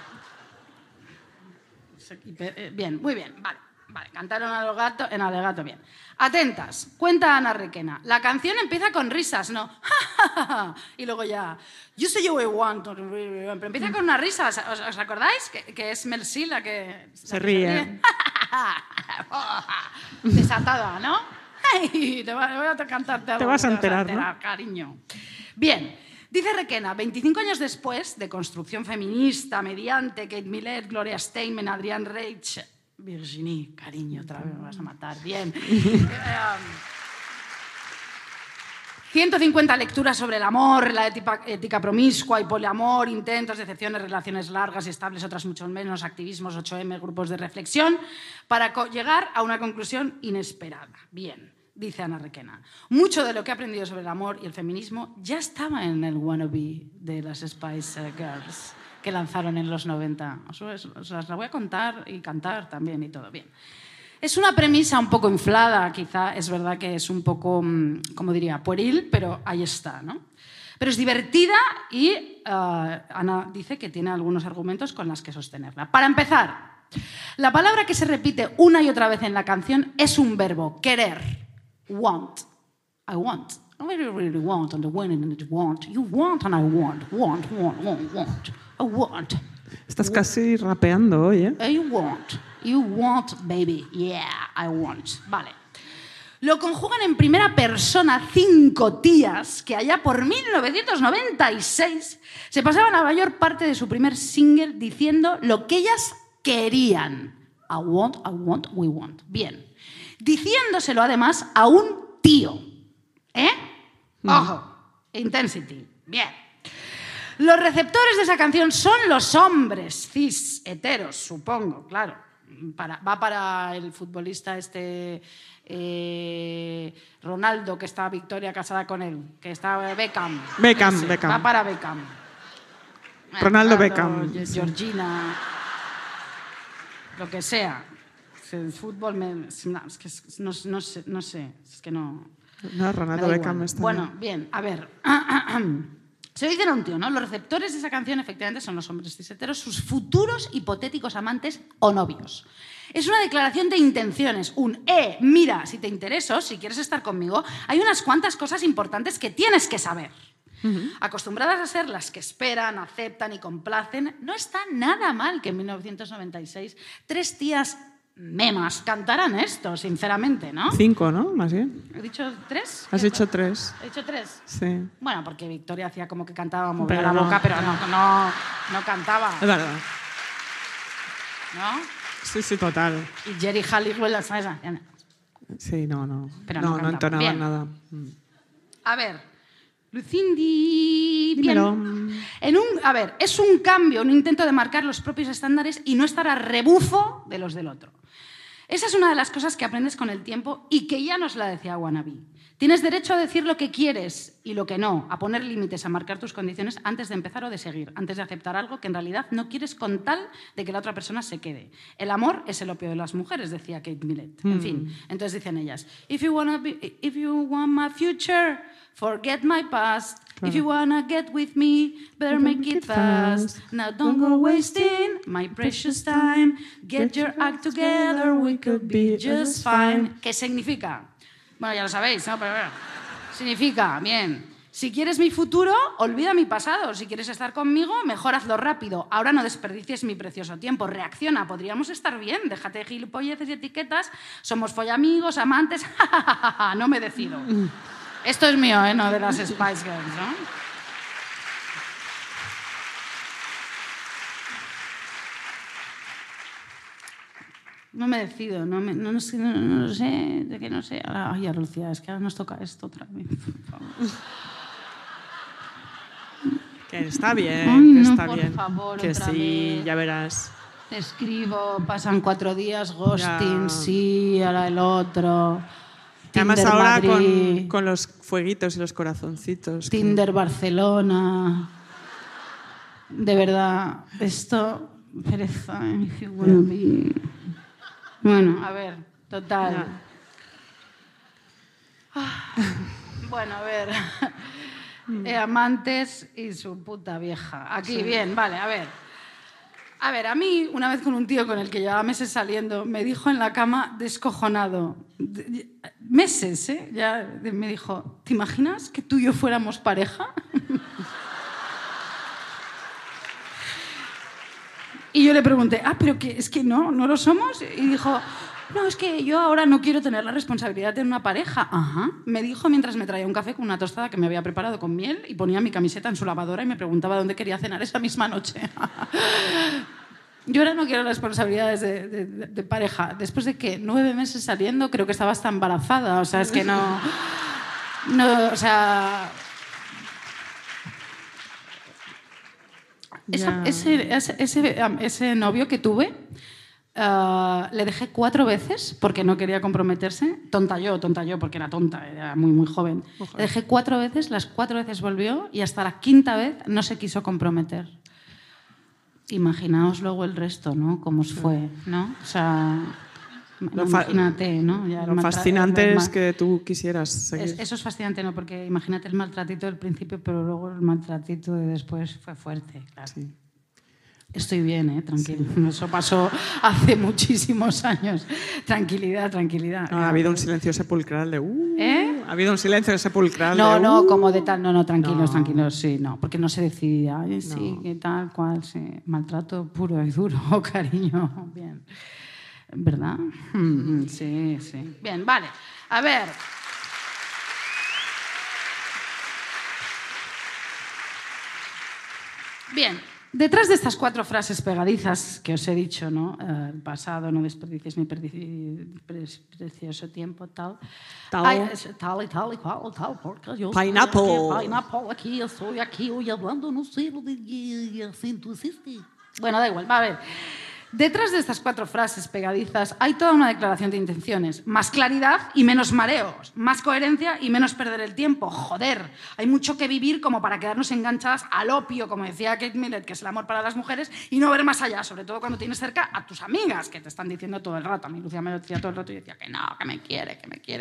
Bien, muy bien, vale. Cantaron en alegato, bien. Atentas, cuenta Ana Requena. La canción empieza con risas, ¿no? Y luego ya, you say you want, pero empieza con una risa. ¿Os acordáis? Que es Mel C la que se ríe. Desatada, ¿no? Voy a cantarte algo. Te vas a enterar, ¿no? Cariño. Bien. Dice Requena, 25 años después de construcción feminista mediante Kate Millett, Gloria Steinem, Adrienne Reich, Virginie, cariño, otra vez me vas a matar. Bien. 150 lecturas sobre el amor, la ética promiscua y poliamor, intentos, decepciones, relaciones largas y estables, otras mucho menos, activismos, 8M, grupos de reflexión, para llegar a una conclusión inesperada. Bien, dice Ana Requena. Mucho de lo que he aprendido sobre el amor y el feminismo ya estaba en el wannabe de las Spice Girls, que lanzaron en los 90. Os las voy a contar y cantar también y todo. Bien. Es una premisa un poco inflada, quizá, es verdad que es un poco, como diría, pueril, pero ahí está, ¿no? Pero es divertida y Ana dice que tiene algunos argumentos con los que sostenerla. Para empezar, la palabra que se repite una y otra vez en la canción es un verbo, querer, want. I want. I really want, and the winning and it want. You want and I want. Want. I want. Estás casi rapeando hoy, ¿eh? You want, baby. Yeah, I want. Vale. Lo conjugan en primera persona 5 tías que allá por 1996 se pasaban la mayor parte de su primer single diciendo lo que ellas querían. I want, we want. Bien. Diciéndoselo además a un tío. Ojo. Intensity. Bien. Los receptores de esa canción son los hombres cis, heteros, supongo, claro. Va para el futbolista Ronaldo, que está Victoria casada con él, que está Beckham. Beckham. Va para Beckham. Ronaldo Beckham. Georgina, lo que sea. El fútbol es que no sé, es que no... No, Ronaldo Beckham está Bueno, bien. bien, a ver. Se lo dicen a un tío, ¿no? Los receptores de esa canción efectivamente son los hombres ciseteros, sus futuros hipotéticos amantes o novios. Es una declaración de intenciones, mira, si te intereso, si quieres estar conmigo, hay unas cuantas cosas importantes que tienes que saber. Acostumbradas a ser las que esperan, aceptan y complacen, no está nada mal que en 1996 3 tías memas cantaran esto, sinceramente, ¿no? 5, ¿no? Más bien. ¿He dicho 3? Has dicho 3. ¿He dicho 3? Sí. Bueno, porque Victoria hacía como que cantaba, movía Pero la no. boca, pero no cantaba. Es verdad. ¿No? Sí, total. Y Jerry Halliwell, ¿sabes? Sí, no. Pero no cantaba. entonaba Bien. nada. A ver, Lucindy... Dímelo. A ver, es un cambio, un intento de marcar los propios estándares y no estar a rebufo de los del otro. Esa es una de las cosas que aprendes con el tiempo y que ya nos la decía Wannabe. Tienes derecho a decir lo que quieres y lo que no, a poner límites, a marcar tus condiciones antes de empezar o de seguir, antes de aceptar algo que en realidad no quieres con tal de que la otra persona se quede. El amor es el opio de las mujeres, decía Kate Millett. En fin, entonces dicen ellas, if you want my future, forget my past. If you wanna get with me, better make it fast. Now don't go wasting my precious time. Get your act together, we could be just fine. ¿Qué significa? Bueno, ya lo sabéis, ¿no? Pero bueno, significa, bien, si quieres mi futuro, olvida mi pasado. Si quieres estar conmigo, mejor hazlo rápido. Ahora no desperdicies mi precioso tiempo. Reacciona, podríamos estar bien. Déjate de gilipolleces y etiquetas. Somos follamigos, amantes. No me decido. Esto es mío, ¿eh? No de las Spice Girls, ¿no? No me decido, no sé, de que no sé. Ay, Lucía, es que ahora nos toca esto otra vez. Por favor. Que está bien, Ay, que no, está por bien. favor, que otra sí, vez. ya verás. Te escribo, pasan 4 días, ghosting, Ya. sí, ahora el otro. Además Tinder ahora Madrid, con los fueguitos y los corazoncitos. Tinder Barcelona. De verdad, esto... Pereza, if you wanna be... Bueno, a ver, total. Bueno, a ver. Amantes y su puta vieja. Aquí, sí. Bien, vale, a ver. A ver, a mí, una vez con un tío con el que llevaba meses saliendo, me dijo en la cama, descojonado, meses, ¿eh? Ya me dijo, ¿te imaginas que tú y yo fuéramos pareja? Y yo le pregunté, pero que es que no lo somos. Y dijo, no, es que yo ahora no quiero tener la responsabilidad de tener una pareja. Ajá. Me dijo mientras me traía un café con una tostada que me había preparado con miel y ponía mi camiseta en su lavadora y me preguntaba dónde quería cenar esa misma noche. Yo ahora no quiero responsabilidades de pareja. Después de que 9 meses saliendo, creo que estaba hasta embarazada. O sea, es que no, o sea... Ese novio que tuve, le dejé 4 veces porque no quería comprometerse. Tonta yo, porque era tonta, era muy, muy joven. Ojalá. Le dejé 4 veces, las 4 veces volvió y hasta la 5ª vez no se quiso comprometer. Imaginaos luego el resto, ¿no? Cómo fue, ¿no? O sea... Imagínate, ¿no? Ya lo fascinante es que tú quisieras seguir. Eso es fascinante, ¿no? Porque imagínate el maltratito del principio, pero luego el maltratito de después fue fuerte, claro. Sí. Estoy bien, tranquilo. Eso pasó hace muchísimos años. Tranquilidad, tranquilidad. No, ha habido un silencio sepulcral de... ¿Eh? Ha habido un silencio sepulcral No, de... no, como de tal... No, tranquilos, No. tranquilos, sí, no. Porque no se decidía, ay, sí, qué tal, cual, sí. Maltrato puro y duro, cariño. Bien. ¿Verdad? Sí, sí. Bien, vale. A ver... Bien, detrás de estas 4 frases pegadizas que os he dicho, ¿no? El pasado, no desperdicies mi precioso tiempo, tal. Tal. Ay, tal y cual, tal, porque yo Pineapple. Pineapple, aquí, yo estoy aquí hoy hablando, no sé lo de acento existe. Bueno, da igual, va a ver. Detrás de estas 4 frases pegadizas hay toda una declaración de intenciones. Más claridad y menos mareos. Más coherencia y menos perder el tiempo. Joder, hay mucho que vivir como para quedarnos enganchadas al opio, como decía Kate Millett, que es el amor para las mujeres, y no ver más allá, sobre todo cuando tienes cerca a tus amigas, que te están diciendo todo el rato. A mí Lucía me lo decía todo el rato y decía que no, que me quiere.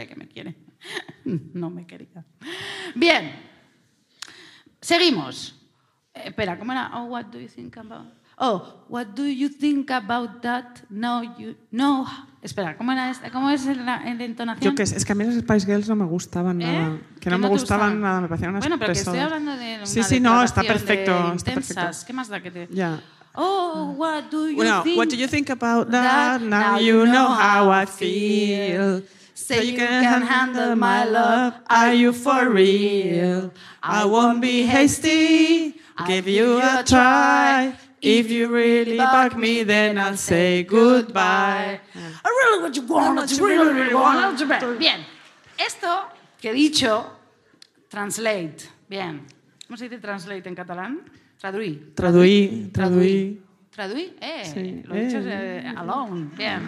No me quería. Bien, seguimos. Espera, ¿cómo era? Oh, what do you think about... Oh, what do you think about that? No, you know. Espera, ¿cómo era esta? ¿Cómo es la entonación? Yo que es que a mí las Spice Girls no me gustaban nada. Que no me gustaban nada, me parecían unas Bueno, pero que pesadas. estoy hablando de una Sí, no, está declaración perfecto. de Está intensas. perfecto. ¿Qué más da que te...? Ya. Oh, what do you Bueno, think? what do you think about that? Now you know how I feel. So you can handle my love. Are you for real? I won't be hasty. Give you a try. If you really bug me, then I'll say goodbye. I really what you want, you really want. Bien, esto que he dicho, translate. Bien. ¿Cómo se dice translate en catalán? Traduí. Traduí. Traduí. Sí. Lo he dicho alone. Bien.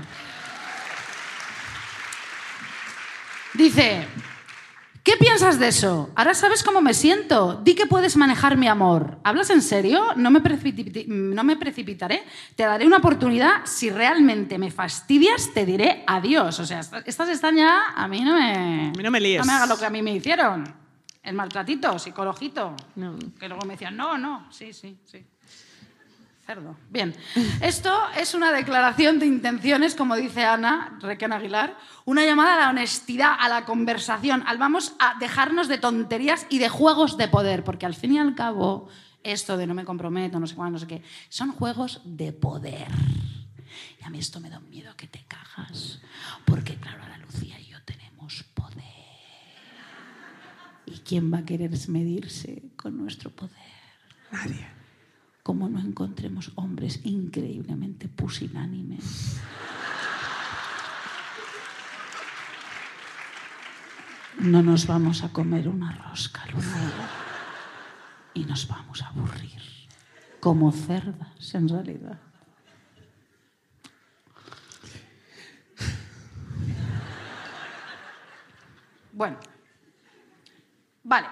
Dice, ¿qué piensas de eso? Ahora sabes cómo me siento. Di que puedes manejar mi amor. ¿Hablas en serio? No me precipitaré. Te daré una oportunidad. Si realmente me fastidias, te diré adiós. O sea, estas están ya... A mí no me líes. No me hagas lo que a mí me hicieron. El maltratito, psicologito. No. Que luego me decían, no. Sí. Cerdo. Bien. Esto es una declaración de intenciones, como dice Ana Requén Aguilar, una llamada a la honestidad, a la conversación, al vamos a dejarnos de tonterías y de juegos de poder, porque al fin y al cabo, esto de no me comprometo, no sé cuándo, no sé qué, son juegos de poder. Y a mí esto me da un miedo que te cagas, porque claro, ahora Lucía y yo tenemos poder. ¿Y quién va a querer medirse con nuestro poder? Nadie. Como no encontremos hombres increíblemente pusilánimes. No nos vamos a comer una rosca, Lucía. Y nos vamos a aburrir. Como cerdas, en realidad. Bueno. Vale.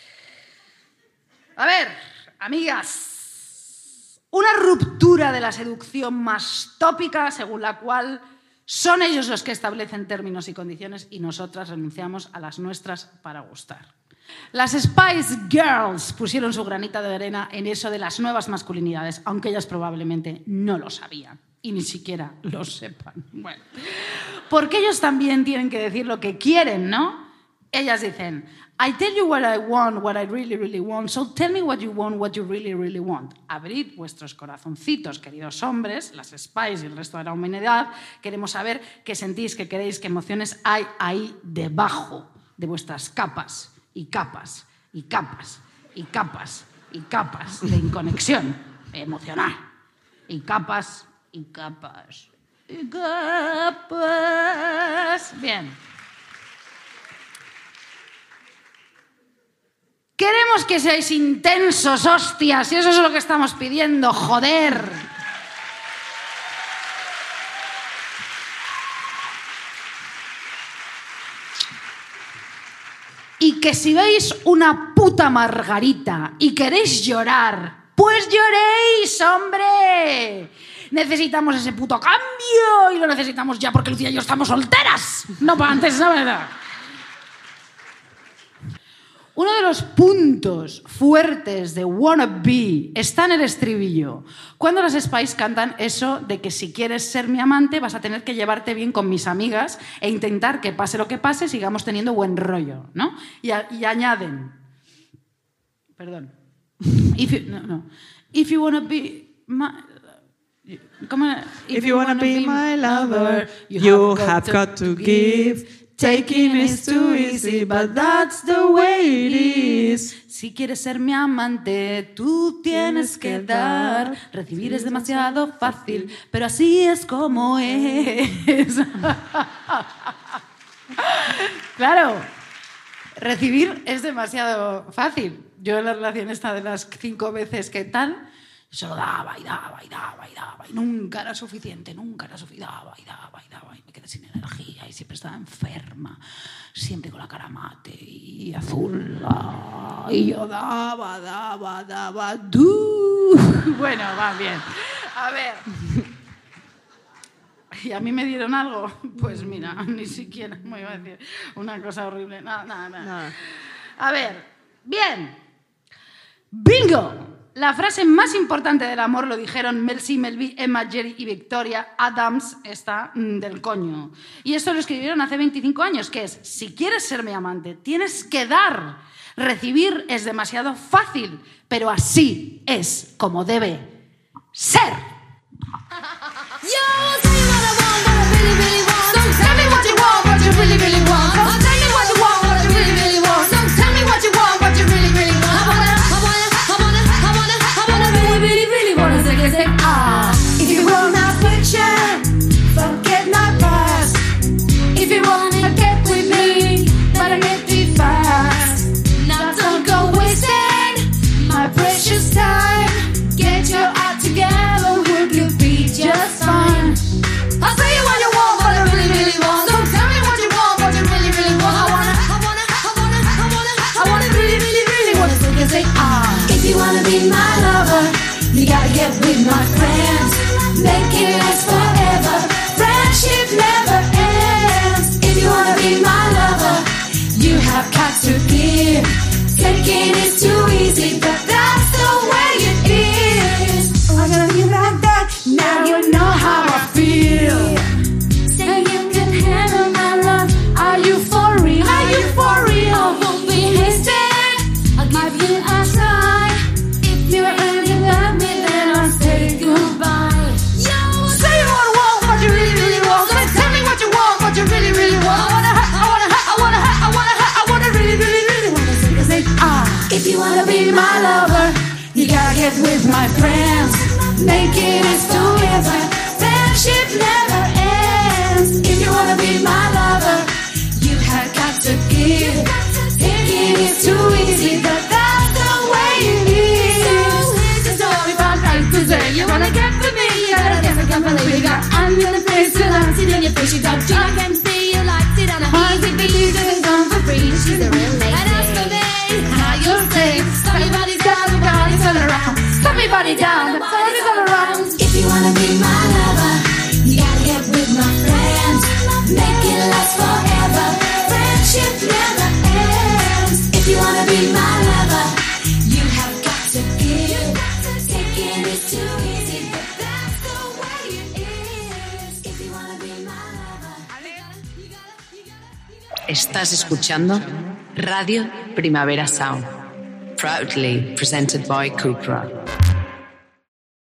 A ver, amigas. Una ruptura de la seducción más tópica, según la cual son ellos los que establecen términos y condiciones y nosotras renunciamos a las nuestras para gustar. Las Spice Girls pusieron su granita de arena en eso de las nuevas masculinidades, aunque ellas probablemente no lo sabían y ni siquiera lo sepan. Bueno, porque ellos también tienen que decir lo que quieren, ¿no? Ellas dicen, I tell you what I want, what I really, really want, so tell me what you want, what you really, really want. Abrid vuestros corazoncitos, queridos hombres, las Spice y el resto de la humanidad. Queremos saber qué sentís, qué queréis, qué emociones hay ahí debajo de vuestras capas y capas y capas y capas y capas de inconexión emocional. Y capas y capas y capas. Bien. Queremos que seáis intensos, hostias, y eso es lo que estamos pidiendo, joder. Y que si veis una puta margarita y queréis llorar, pues lloréis, hombre. Necesitamos ese puto cambio y lo necesitamos ya porque Lucía y yo estamos solteras. No para antes, la verdad. Uno de los puntos fuertes de Wanna Be está en el estribillo. Cuando las Spice cantan eso de que si quieres ser mi amante vas a tener que llevarte bien con mis amigas e intentar que pase lo que pase, sigamos teniendo buen rollo, ¿no? Y añaden... Perdón. If you wanna be my... If you wanna be my lover, you have got to give. Taking is too easy, but that's the way it is. Si quieres ser mi amante, tú tienes que dar. Recibir es demasiado fácil, pero así es como es. Claro, recibir es demasiado fácil. Yo en la relación esta de las 5 veces que tal, solo daba y daba y daba y daba y nunca era suficiente, daba y daba y daba y me quedé sin energía y siempre estaba enferma, siempre con la cara mate y azul y yo daba. Bueno, va bien. A ver. ¿Y a mí me dieron algo? Pues mira, ni siquiera me iba a decir una cosa horrible. Nada. A ver, bien. ¡Bingo! La frase más importante del amor lo dijeron Mel C, Mel B, Emma, Jerry y Victoria Adams, está del coño. Y esto lo escribieron hace 25 años, que es, si quieres ser mi amante, tienes que dar. Recibir es demasiado fácil, pero así es como debe ser. If you want my future, forget my past. If you wanna get with me, better get me fast. Now don't go wasting my precious time. Get your act together, we'll be just fine. I'll tell you what you want, what I really want. Don't tell me what you want, what you really want. I wanna really wanna say If you wanna be my lover, you gotta get with my friends. Make it last forever. Friendship never ends. If you wanna be my lover, you have got to give. Taking is too easy, but that's the way it is. I'm gonna be like that. Now you know how I feel. Say you can handle my love. Are you for real? Are you for real? I won't be hasty. I'll give you a try. If you're really love me, then I'll say goodbye. Say you want what you really want. So tell me what you want, what you really want. I wanna really wanna say If you wanna be my lover, you gotta get with my friends. Make it last forever. Friendship never ends. If you wanna be my lover, you have got to give. Thinking it's too easy, but that's the way it is. It's all about right to say. You wanna get with me, you gotta get with me. You got I'm in the face, you like it in your face. You got I can see you like it on a easy beat. It's on for free, she's a real lady. And ask for me, how you say. Stop your body down, the body's all around. Stop your body down, the body's all around. If you wanna be my lover, you gotta get with my friends. Make it last forever. Friendship never ends. If you wanna be my lover, you have got to give. Taking is too easy, but that's the way it is. If you wanna be my lover, you gotta. Estás escuchando Radio Primavera Sound, proudly presented by Cupra.